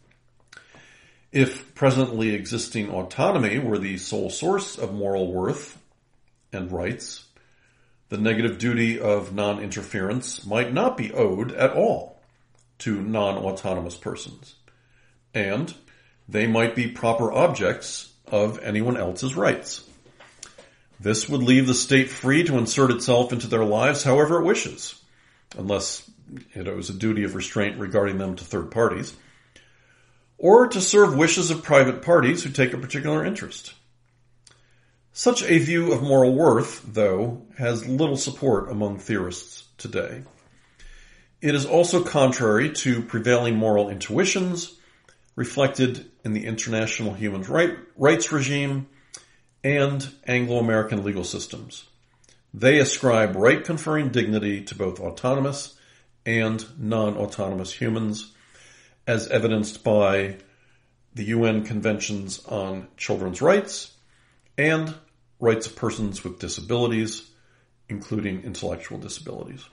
If presently existing autonomy were the sole source of moral worth and rights, the negative duty of non-interference might not be owed at all to non-autonomous persons, and they might be proper objects of anyone else's rights. This would leave the state free to insert itself into their lives however it wishes, unless it owes a duty of restraint regarding them to third parties, or to serve wishes of private parties who take a particular interest. Such a view of moral worth, though, has little support among theorists today. It is also contrary to prevailing moral intuitions reflected in the international human rights regime and Anglo-American legal systems. They ascribe right-conferring dignity to both autonomous and non-autonomous humans, as evidenced by the UN Conventions on Children's Rights and rights of persons with disabilities, including intellectual disabilities.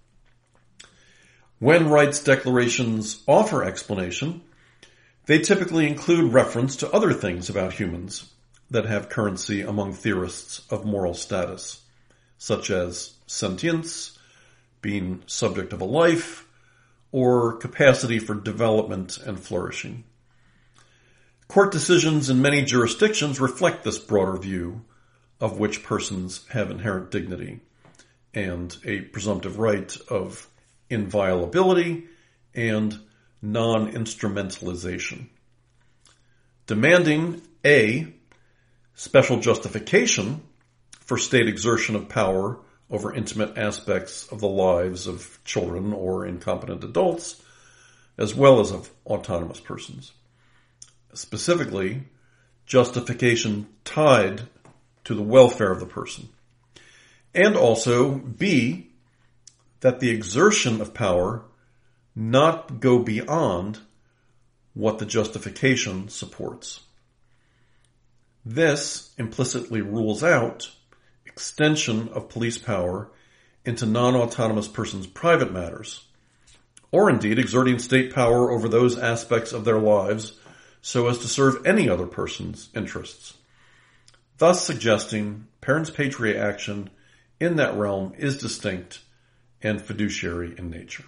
When rights declarations offer explanation, they typically include reference to other things about humans that have currency among theorists of moral status, such as sentience, being subject of a life, or capacity for development and flourishing. Court decisions in many jurisdictions reflect this broader view of which persons have inherent dignity and a presumptive right of inviolability and non-instrumentalization. Demanding a special justification for state exertion of power over intimate aspects of the lives of children or incompetent adults, as well as of autonomous persons. Specifically, justification tied to the welfare of the person. And also, B, that the exertion of power not go beyond what the justification supports. This implicitly rules out extension of police power into non-autonomous persons' private matters, or indeed exerting state power over those aspects of their lives so as to serve any other person's interests, thus suggesting parens patriae action in that realm is distinct and fiduciary in nature.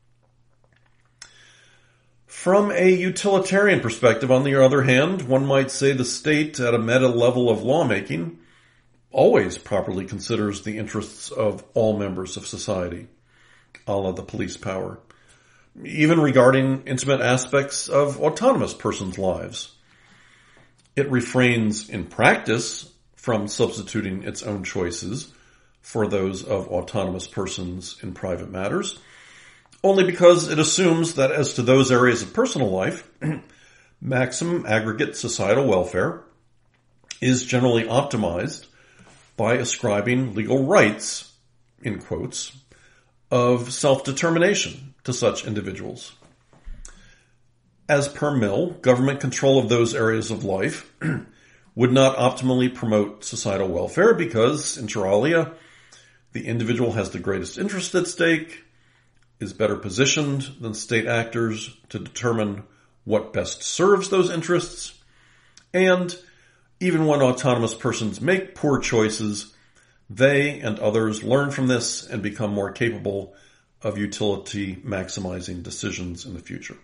From a utilitarian perspective, on the other hand, one might say the state at a meta level of lawmaking always properly considers the interests of all members of society, a la the police power, even regarding intimate aspects of autonomous persons' lives. It refrains in practice from substituting its own choices for those of autonomous persons in private matters, only because it assumes that as to those areas of personal life, maximum aggregate societal welfare is generally optimized by ascribing legal rights, in quotes, of self-determination to such individuals. As per Mill, government control of those areas of life would not optimally promote societal welfare because, inter alia, the individual has the greatest interest at stake, is better positioned than state actors to determine what best serves those interests, and even when autonomous persons make poor choices, they and others learn from this and become more capable of utility maximizing decisions in the future.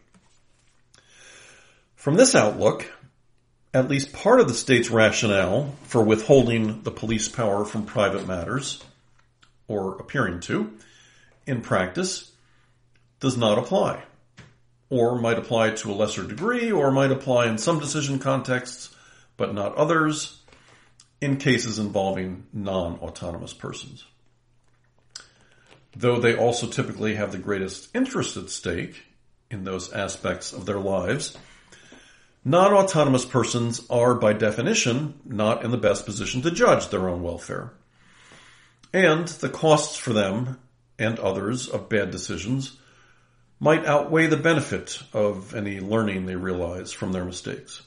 From this outlook, at least part of the state's rationale for withholding the police power from private matters, or appearing to, in practice, does not apply, or might apply to a lesser degree, or might apply in some decision contexts, but not others, in cases involving non-autonomous persons. Though they also typically have the greatest interest at stake in those aspects of their lives, non-autonomous persons are, by definition, not in the best position to judge their own welfare. And the costs for them and others of bad decisions might outweigh the benefit of any learning they realize from their mistakes.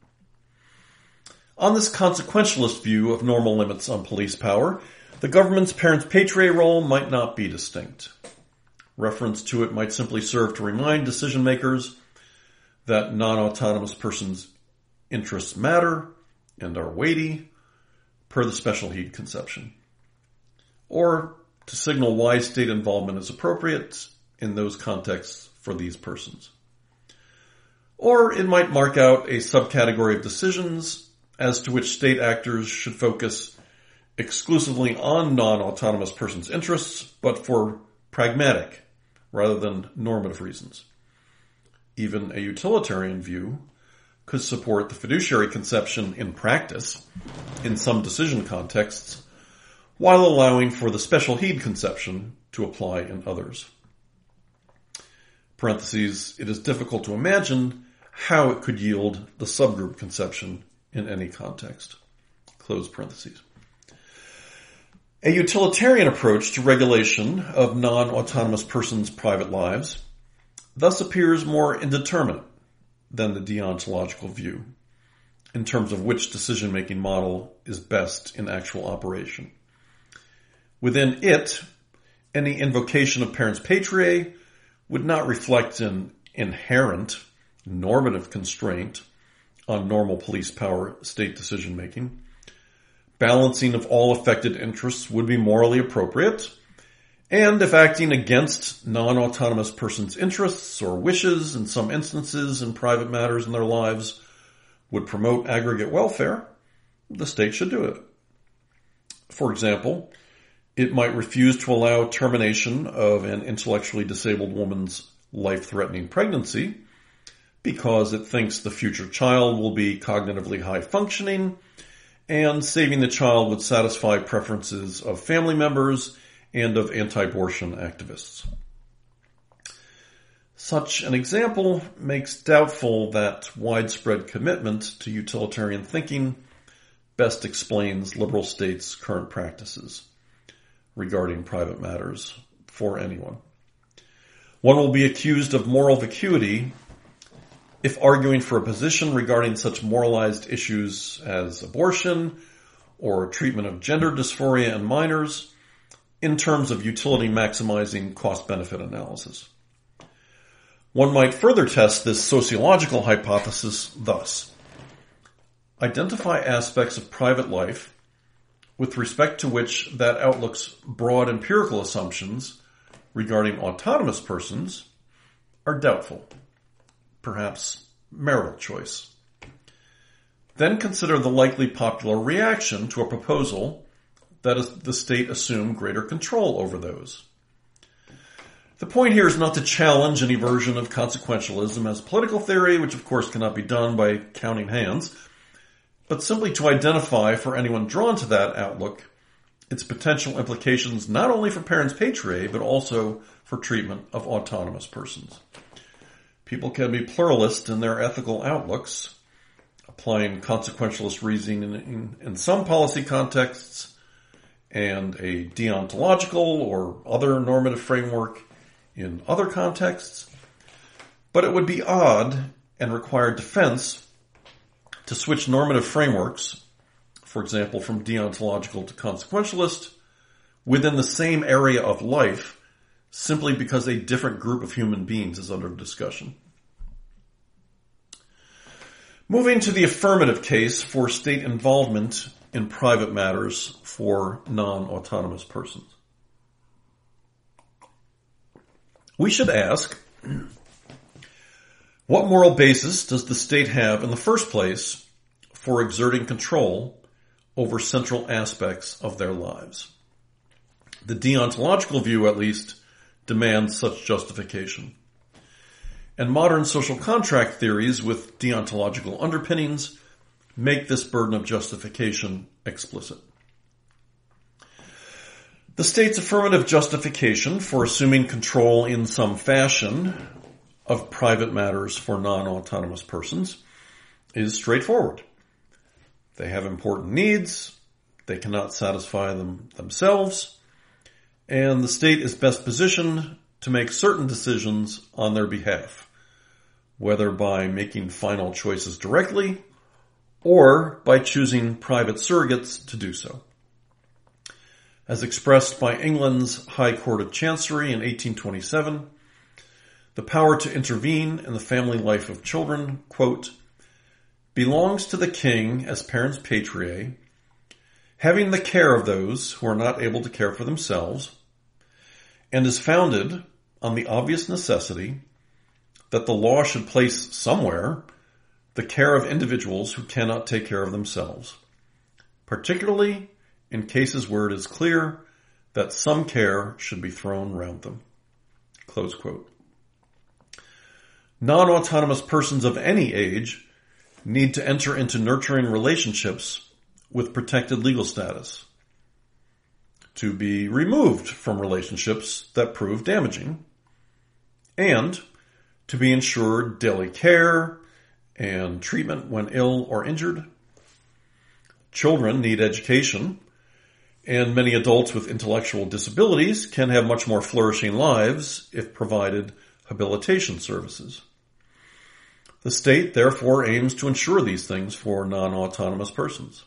On this consequentialist view of normal limits on police power, the government's parens patriae role might not be distinct. Reference to it might simply serve to remind decision makers that non-autonomous persons' interests matter and are weighty per the special heed conception, or to signal why state involvement is appropriate in those contexts for these persons. Or it might mark out a subcategory of decisions as to which state actors should focus exclusively on non-autonomous persons' interests, but for pragmatic rather than normative reasons. Even a utilitarian view could support the fiduciary conception in practice in some decision contexts, while allowing for the special heed conception to apply in others. Parentheses, it is difficult to imagine how it could yield the subgroup conception in any context. Close parentheses. A utilitarian approach to regulation of non-autonomous persons' private lives thus appears more indeterminate than the deontological view in terms of which decision-making model is best in actual operation. Within it, any invocation of parens patriae would not reflect an inherent normative constraint on normal police power state decision-making. Balancing of all affected interests would be morally appropriate, and if acting against non-autonomous persons' interests or wishes in some instances in private matters in their lives would promote aggregate welfare, the state should do it. For example, it might refuse to allow termination of an intellectually disabled woman's life-threatening pregnancy because it thinks the future child will be cognitively high-functioning, and saving the child would satisfy preferences of family members and of anti-abortion activists. Such an example makes doubtful that widespread commitment to utilitarian thinking best explains liberal states' current practices regarding private matters for anyone. One will be accused of moral vacuity if arguing for a position regarding such moralized issues as abortion or treatment of gender dysphoria in minors in terms of utility maximizing cost-benefit analysis. One might further test this sociological hypothesis thus. Identify aspects of private life with respect to which that outlook's broad empirical assumptions regarding autonomous persons are doubtful, perhaps marital choice. Then consider the likely popular reaction to a proposal that the state assume greater control over those. The point here is not to challenge any version of consequentialism as political theory, which of course cannot be done by counting hands, but simply to identify for anyone drawn to that outlook its potential implications not only for parens patriae, but also for treatment of autonomous persons. People can be pluralist in their ethical outlooks, applying consequentialist reasoning in some policy contexts and a deontological or other normative framework in other contexts, but it would be odd and require defense to switch normative frameworks, for example, from deontological to consequentialist, within the same area of life, simply because a different group of human beings is under discussion. Moving to the affirmative case for state involvement in private matters for non-autonomous persons. We should ask, what moral basis does the state have in the first place for exerting control over central aspects of their lives? The deontological view, at least, demands such justification. And modern social contract theories with deontological underpinnings make this burden of justification explicit. The state's affirmative justification for assuming control in some fashion of private matters for non-autonomous persons is straightforward. They have important needs, they cannot satisfy them themselves, and the state is best positioned to make certain decisions on their behalf, whether by making final choices directly or by choosing private surrogates to do so. As expressed by England's High Court of Chancery in 1827, the power to intervene in the family life of children, quote, belongs to the king as parens patriae, having the care of those who are not able to care for themselves, and is founded on the obvious necessity that the law should place somewhere the care of individuals who cannot take care of themselves, particularly in cases where it is clear that some care should be thrown round them. Close quote. Non-autonomous persons of any age need to enter into nurturing relationships with protected legal status, to be removed from relationships that prove damaging, and to be ensured daily care and treatment when ill or injured. Children need education, and many adults with intellectual disabilities can have much more flourishing lives if provided habilitation services. The state, therefore, aims to ensure these things for non-autonomous persons.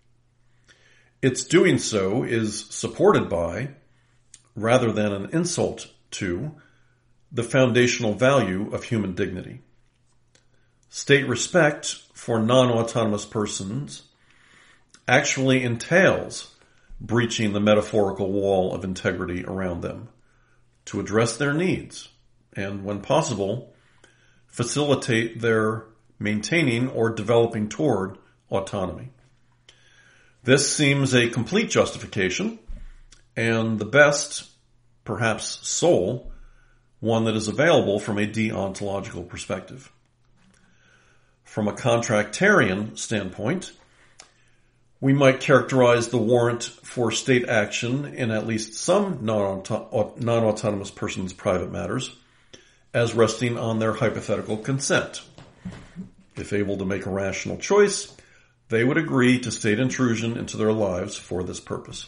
Its doing so is supported by, rather than an insult to, the foundational value of human dignity. State respect for non-autonomous persons actually entails breaching the metaphorical wall of integrity around them to address their needs and, when possible, facilitate their maintaining or developing toward autonomy. This seems a complete justification and the best, perhaps sole, one that is available from a deontological perspective. From a contractarian standpoint, we might characterize the warrant for state action in at least some non-autonomous persons' private matters as resting on their hypothetical consent. If able to make a rational choice, they would agree to state intrusion into their lives for this purpose.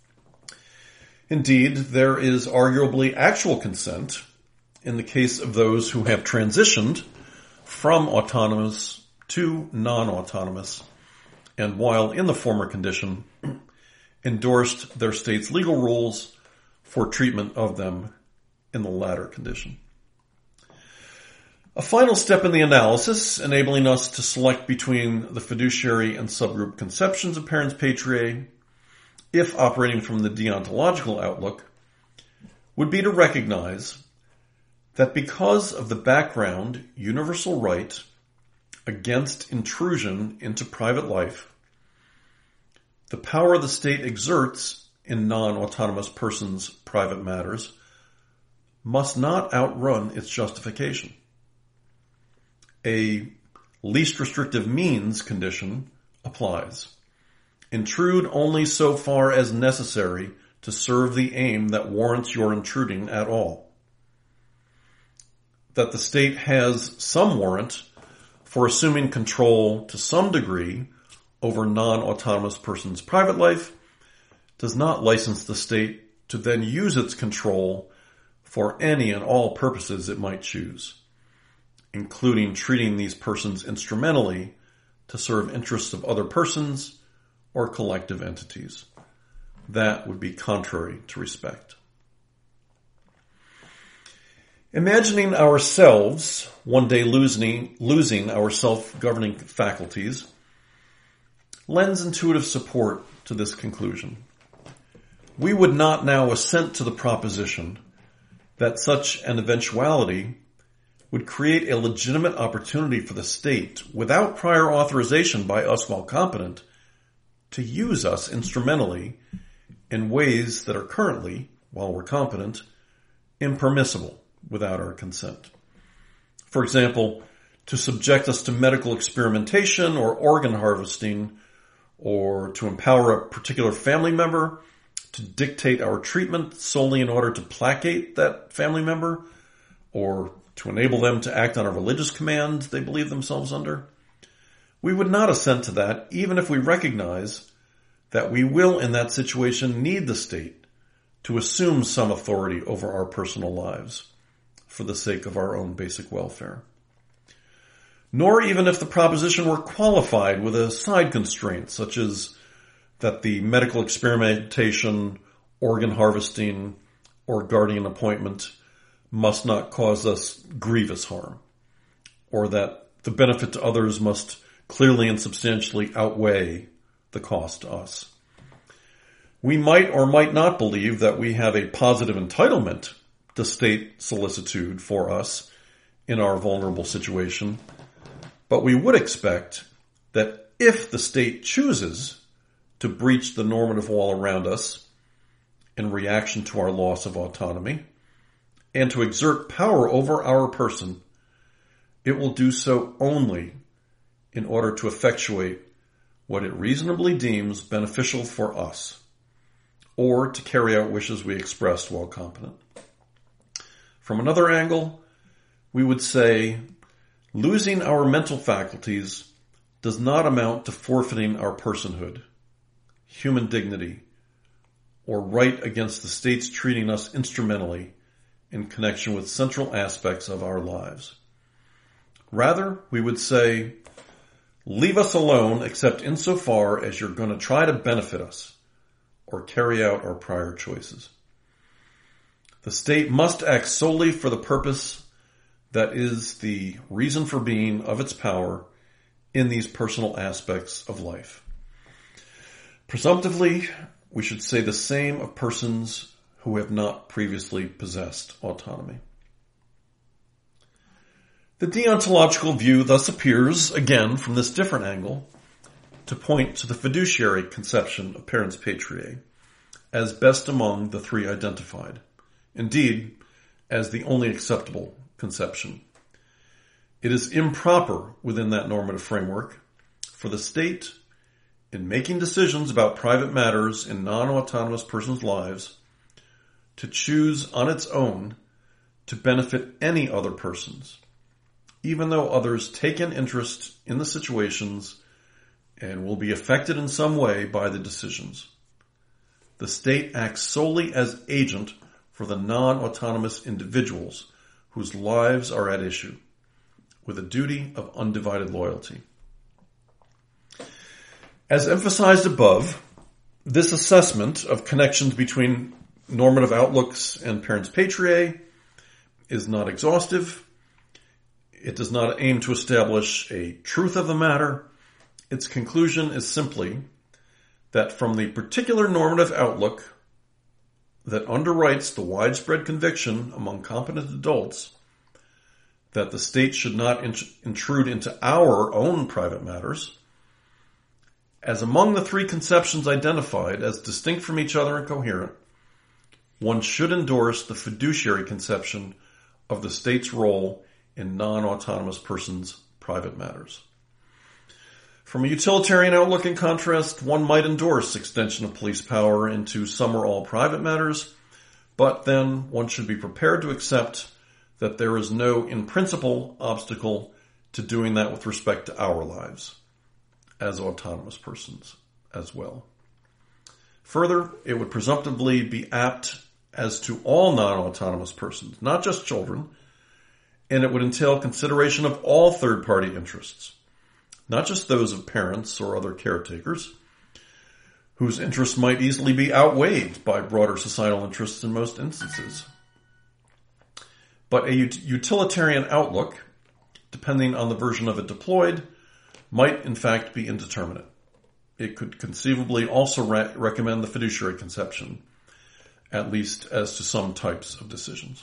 Indeed, there is arguably actual consent in the case of those who have transitioned from autonomous to non-autonomous, and while in the former condition, endorsed their state's legal rules for treatment of them in the latter condition. A final step in the analysis, enabling us to select between the fiduciary and subgroup conceptions of parens patriae, if operating from the deontological outlook, would be to recognize that because of the background universal right against intrusion into private life, the power the state exerts in non-autonomous persons' private matters must not outrun its justification. A least restrictive means condition applies. Intrude only so far as necessary to serve the aim that warrants your intruding at all. That the state has some warrant for assuming control to some degree over non-autonomous persons' private life does not license the state to then use its control for any and all purposes it might choose, including treating these persons instrumentally to serve interests of other persons or collective entities. That would be contrary to respect. Imagining ourselves one day losing our self-governing faculties lends intuitive support to this conclusion. We would not now assent to the proposition that such an eventuality would create a legitimate opportunity for the state, without prior authorization by us while competent, to use us instrumentally in ways that are currently, while we're competent, impermissible without our consent. For example, to subject us to medical experimentation or organ harvesting, or to empower a particular family member to dictate our treatment solely in order to placate that family member, or to enable them to act on a religious command they believe themselves under. We would not assent to that, even if we recognize that we will in that situation need the state to assume some authority over our personal lives for the sake of our own basic welfare. Nor even if the proposition were qualified with a side constraint, such as that the medical experimentation, organ harvesting, or guardian appointment must not cause us grievous harm, or that the benefit to others must clearly and substantially outweigh the cost to us. We might or might not believe that we have a positive entitlement to state solicitude for us in our vulnerable situation, but we would expect that if the state chooses to breach the normative wall around us in reaction to our loss of autonomy, and to exert power over our person, it will do so only in order to effectuate what it reasonably deems beneficial for us, or to carry out wishes we expressed while competent. From another angle, we would say losing our mental faculties does not amount to forfeiting our personhood, human dignity, or right against the state's treating us instrumentally in connection with central aspects of our lives. Rather, we would say, leave us alone except insofar as you're going to try to benefit us or carry out our prior choices. The state must act solely for the purpose that is the reason for being of its power in these personal aspects of life. Presumptively, we should say the same of persons who have not previously possessed autonomy. The deontological view thus appears, again from this different angle, to point to the fiduciary conception of parens patriae as best among the three identified, indeed, as the only acceptable conception. It is improper within that normative framework for the state, in making decisions about private matters in non-autonomous persons' lives, to choose on its own to benefit any other persons, even though others take an interest in the situations and will be affected in some way by the decisions. The state acts solely as agent for the non-autonomous individuals whose lives are at issue, with a duty of undivided loyalty. As emphasized above, this assessment of connections between normative outlooks and parens patriae is not exhaustive. It does not aim to establish a truth of the matter. Its conclusion is simply that from the particular normative outlook that underwrites the widespread conviction among competent adults that the state should not intrude into our own private matters, as among the three conceptions identified as distinct from each other and coherent, one should endorse the fiduciary conception of the state's role in non-autonomous persons' private matters. From a utilitarian outlook, in contrast, one might endorse extension of police power into some or all private matters, but then one should be prepared to accept that there is no in principle obstacle to doing that with respect to our lives as autonomous persons as well. Further, it would presumptively be apt as to all non-autonomous persons, not just children, and it would entail consideration of all third-party interests, not just those of parents or other caretakers, whose interests might easily be outweighed by broader societal interests in most instances. But a utilitarian outlook, depending on the version of it deployed, might in fact be indeterminate. It could conceivably also recommend the fiduciary conception, at least as to some types of decisions.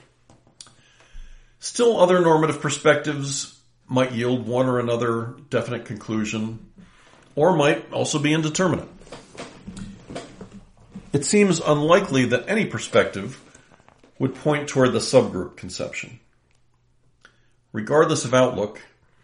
Still, other normative perspectives might yield one or another definite conclusion, or might also be indeterminate. It seems unlikely that any perspective would point toward the subgroup conception. Regardless of outlook,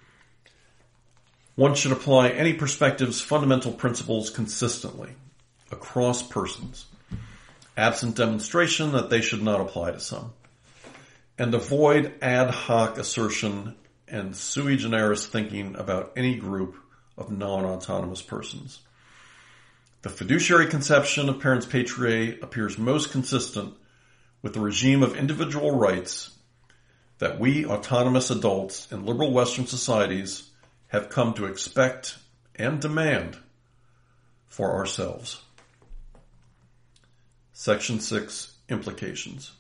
one should apply any perspective's fundamental principles consistently, across persons, absent demonstration that they should not apply to some, and avoid ad hoc assertion and sui generis thinking about any group of non-autonomous persons. The fiduciary conception of parens patriae appears most consistent with the regime of individual rights that we autonomous adults in liberal Western societies have come to expect and demand for ourselves. Section 6, Implications.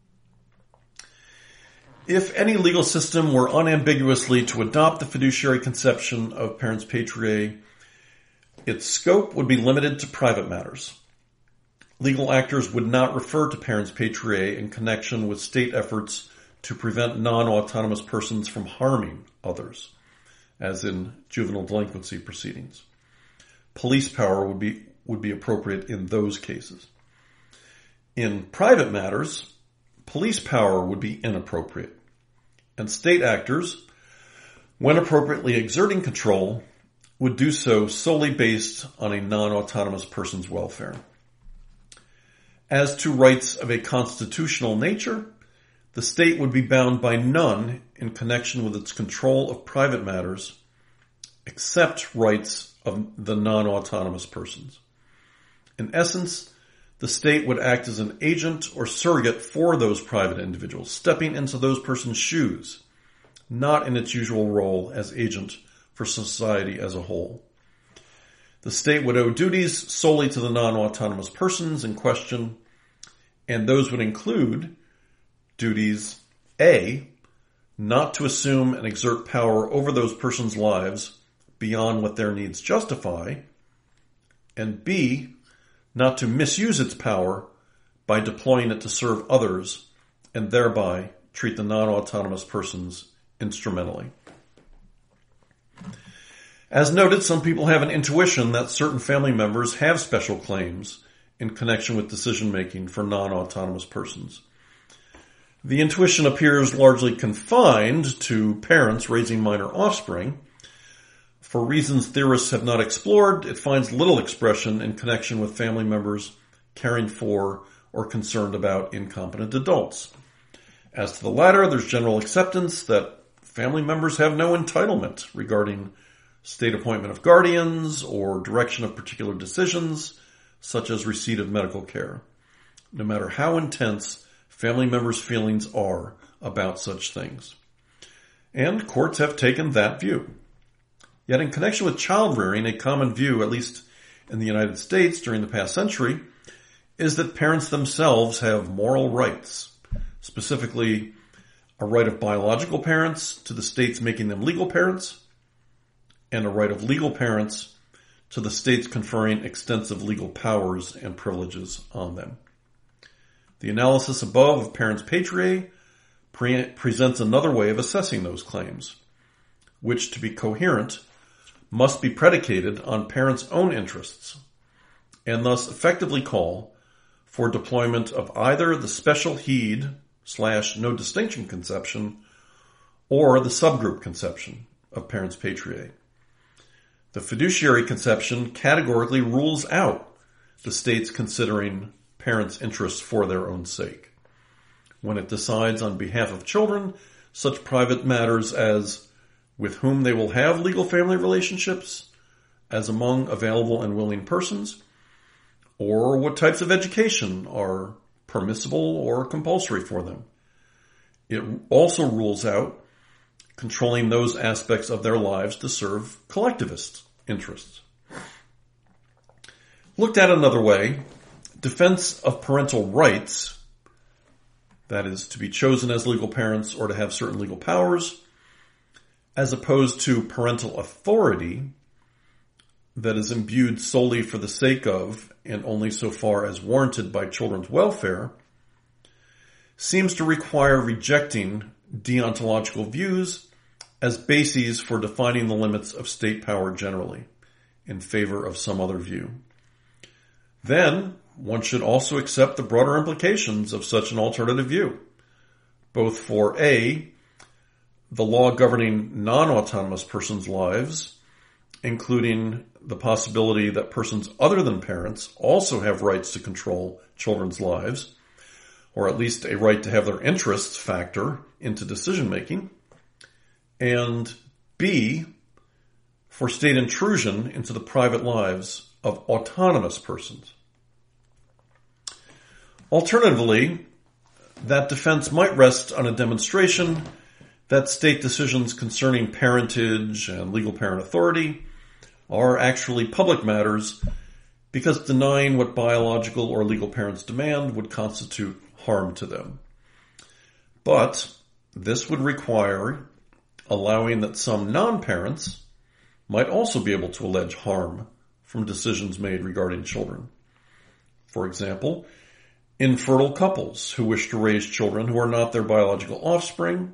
If any legal system were unambiguously to adopt the fiduciary conception of parens patriae, its scope would be limited to private matters. Legal actors would not refer to parens patriae in connection with state efforts to prevent non-autonomous persons from harming others, as in juvenile delinquency proceedings. Police power would be appropriate in those cases. In private matters, police power would be inappropriate, and state actors, when appropriately exerting control, would do so solely based on a non-autonomous person's welfare. As to rights of a constitutional nature, the state would be bound by none in connection with its control of private matters, except rights of the non-autonomous persons. In essence, the state would act as an agent or surrogate for those private individuals, stepping into those persons' shoes, not in its usual role as agent for society as a whole. The state would owe duties solely to the non-autonomous persons in question, and those would include duties, A, not to assume and exert power over those persons' lives beyond what their needs justify, and B, not to misuse its power by deploying it to serve others and thereby treat the non-autonomous persons instrumentally. As noted, some people have an intuition that certain family members have special claims in connection with decision-making for non-autonomous persons. The intuition appears largely confined to parents raising minor offspring. For reasons theorists have not explored, it finds little expression in connection with family members caring for or concerned about incompetent adults. As to the latter, there's general acceptance that family members have no entitlement regarding state appointment of guardians or direction of particular decisions, such as receipt of medical care, no matter how intense family members' feelings are about such things. and courts have taken that view. Yet in connection with child rearing, a common view, at least in the United States during the past century, is that parents themselves have moral rights, specifically a right of biological parents to the states making them legal parents, and a right of legal parents to the states conferring extensive legal powers and privileges on them. The analysis above of parens patriae presents another way of assessing those claims, which, to be coherent, must be predicated on parents' own interests, and thus effectively call for deployment of either the special heed/no distinction conception or the subgroup conception of parens patriae. The fiduciary conception categorically rules out the states considering parents' interests for their own sake when it decides on behalf of children such private matters as with whom they will have legal family relationships, as among available and willing persons, or what types of education are permissible or compulsory for them. It also rules out controlling those aspects of their lives to serve collectivist interests. Looked at another way, defense of parental rights, that is, to be chosen as legal parents or to have certain legal powers, as opposed to parental authority that is imbued solely for the sake of and only so far as warranted by children's welfare, seems to require rejecting deontological views as bases for defining the limits of state power generally in favor of some other view. Then, one should also accept the broader implications of such an alternative view, both for A, the law governing non-autonomous persons' lives, including the possibility that persons other than parents also have rights to control children's lives, or at least a right to have their interests factor into decision-making, and B, for state intrusion into the private lives of autonomous persons. Alternatively, that defense might rest on a demonstration that state decisions concerning parentage and legal parent authority are actually public matters because denying what biological or legal parents demand would constitute harm to them. But this would require allowing that some non-parents might also be able to allege harm from decisions made regarding children. For example, infertile couples who wish to raise children who are not their biological offspring,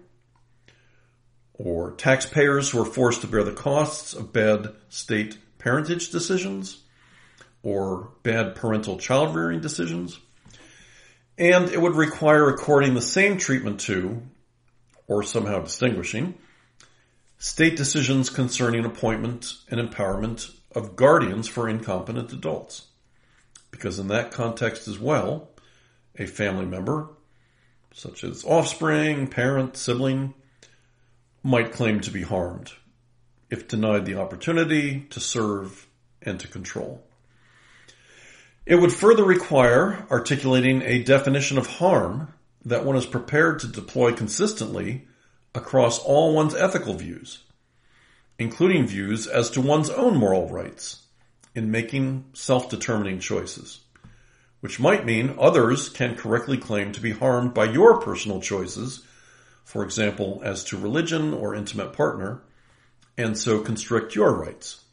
or taxpayers who are forced to bear the costs of bad state parentage decisions, or bad parental child rearing decisions. And it would require according the same treatment to, or somehow distinguishing, state decisions concerning appointment and empowerment of guardians for incompetent adults. Because in that context as well, a family member, such as offspring, parent, sibling, might claim to be harmed if denied the opportunity to serve and to control. It would further require articulating a definition of harm that one is prepared to deploy consistently across all one's ethical views, including views as to one's own moral rights in making self-determining choices, which might mean others can correctly claim to be harmed by your personal choices, for example, as to religion or intimate partner, and so constrict your rights.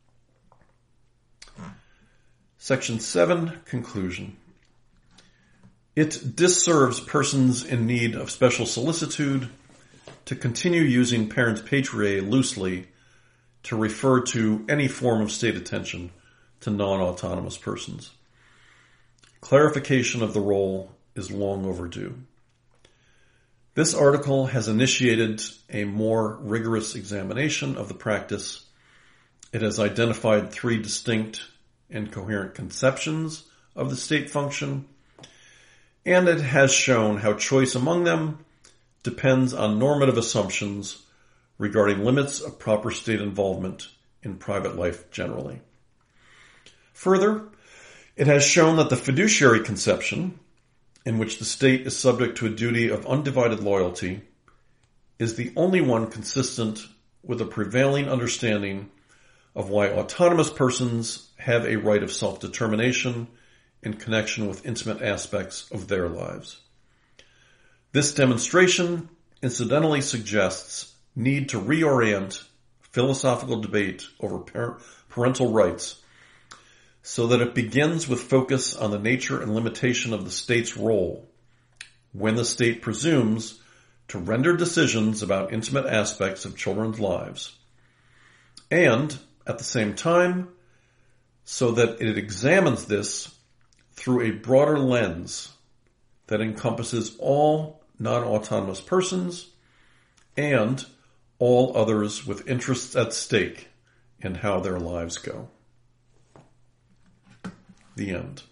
Section 7, Conclusion. It disserves persons in need of special solicitude to continue using parens patriae loosely to refer to any form of state attention to non-autonomous persons. Clarification of the role is long overdue. This article has initiated a more rigorous examination of the practice. It has identified 3 distinct and coherent conceptions of the state function, and it has shown how choice among them depends on normative assumptions regarding limits of proper state involvement in private life generally. Further, it has shown that the fiduciary conception, in which the state is subject to a duty of undivided loyalty, is the only one consistent with the prevailing understanding of why autonomous persons have a right of self-determination in connection with intimate aspects of their lives. This demonstration incidentally suggests need to reorient philosophical debate over parental rights so that it begins with focus on the nature and limitation of the state's role when the state presumes to render decisions about intimate aspects of children's lives, and at the same time, so that it examines this through a broader lens that encompasses all non-autonomous persons and all others with interests at stake in how their lives go. The end.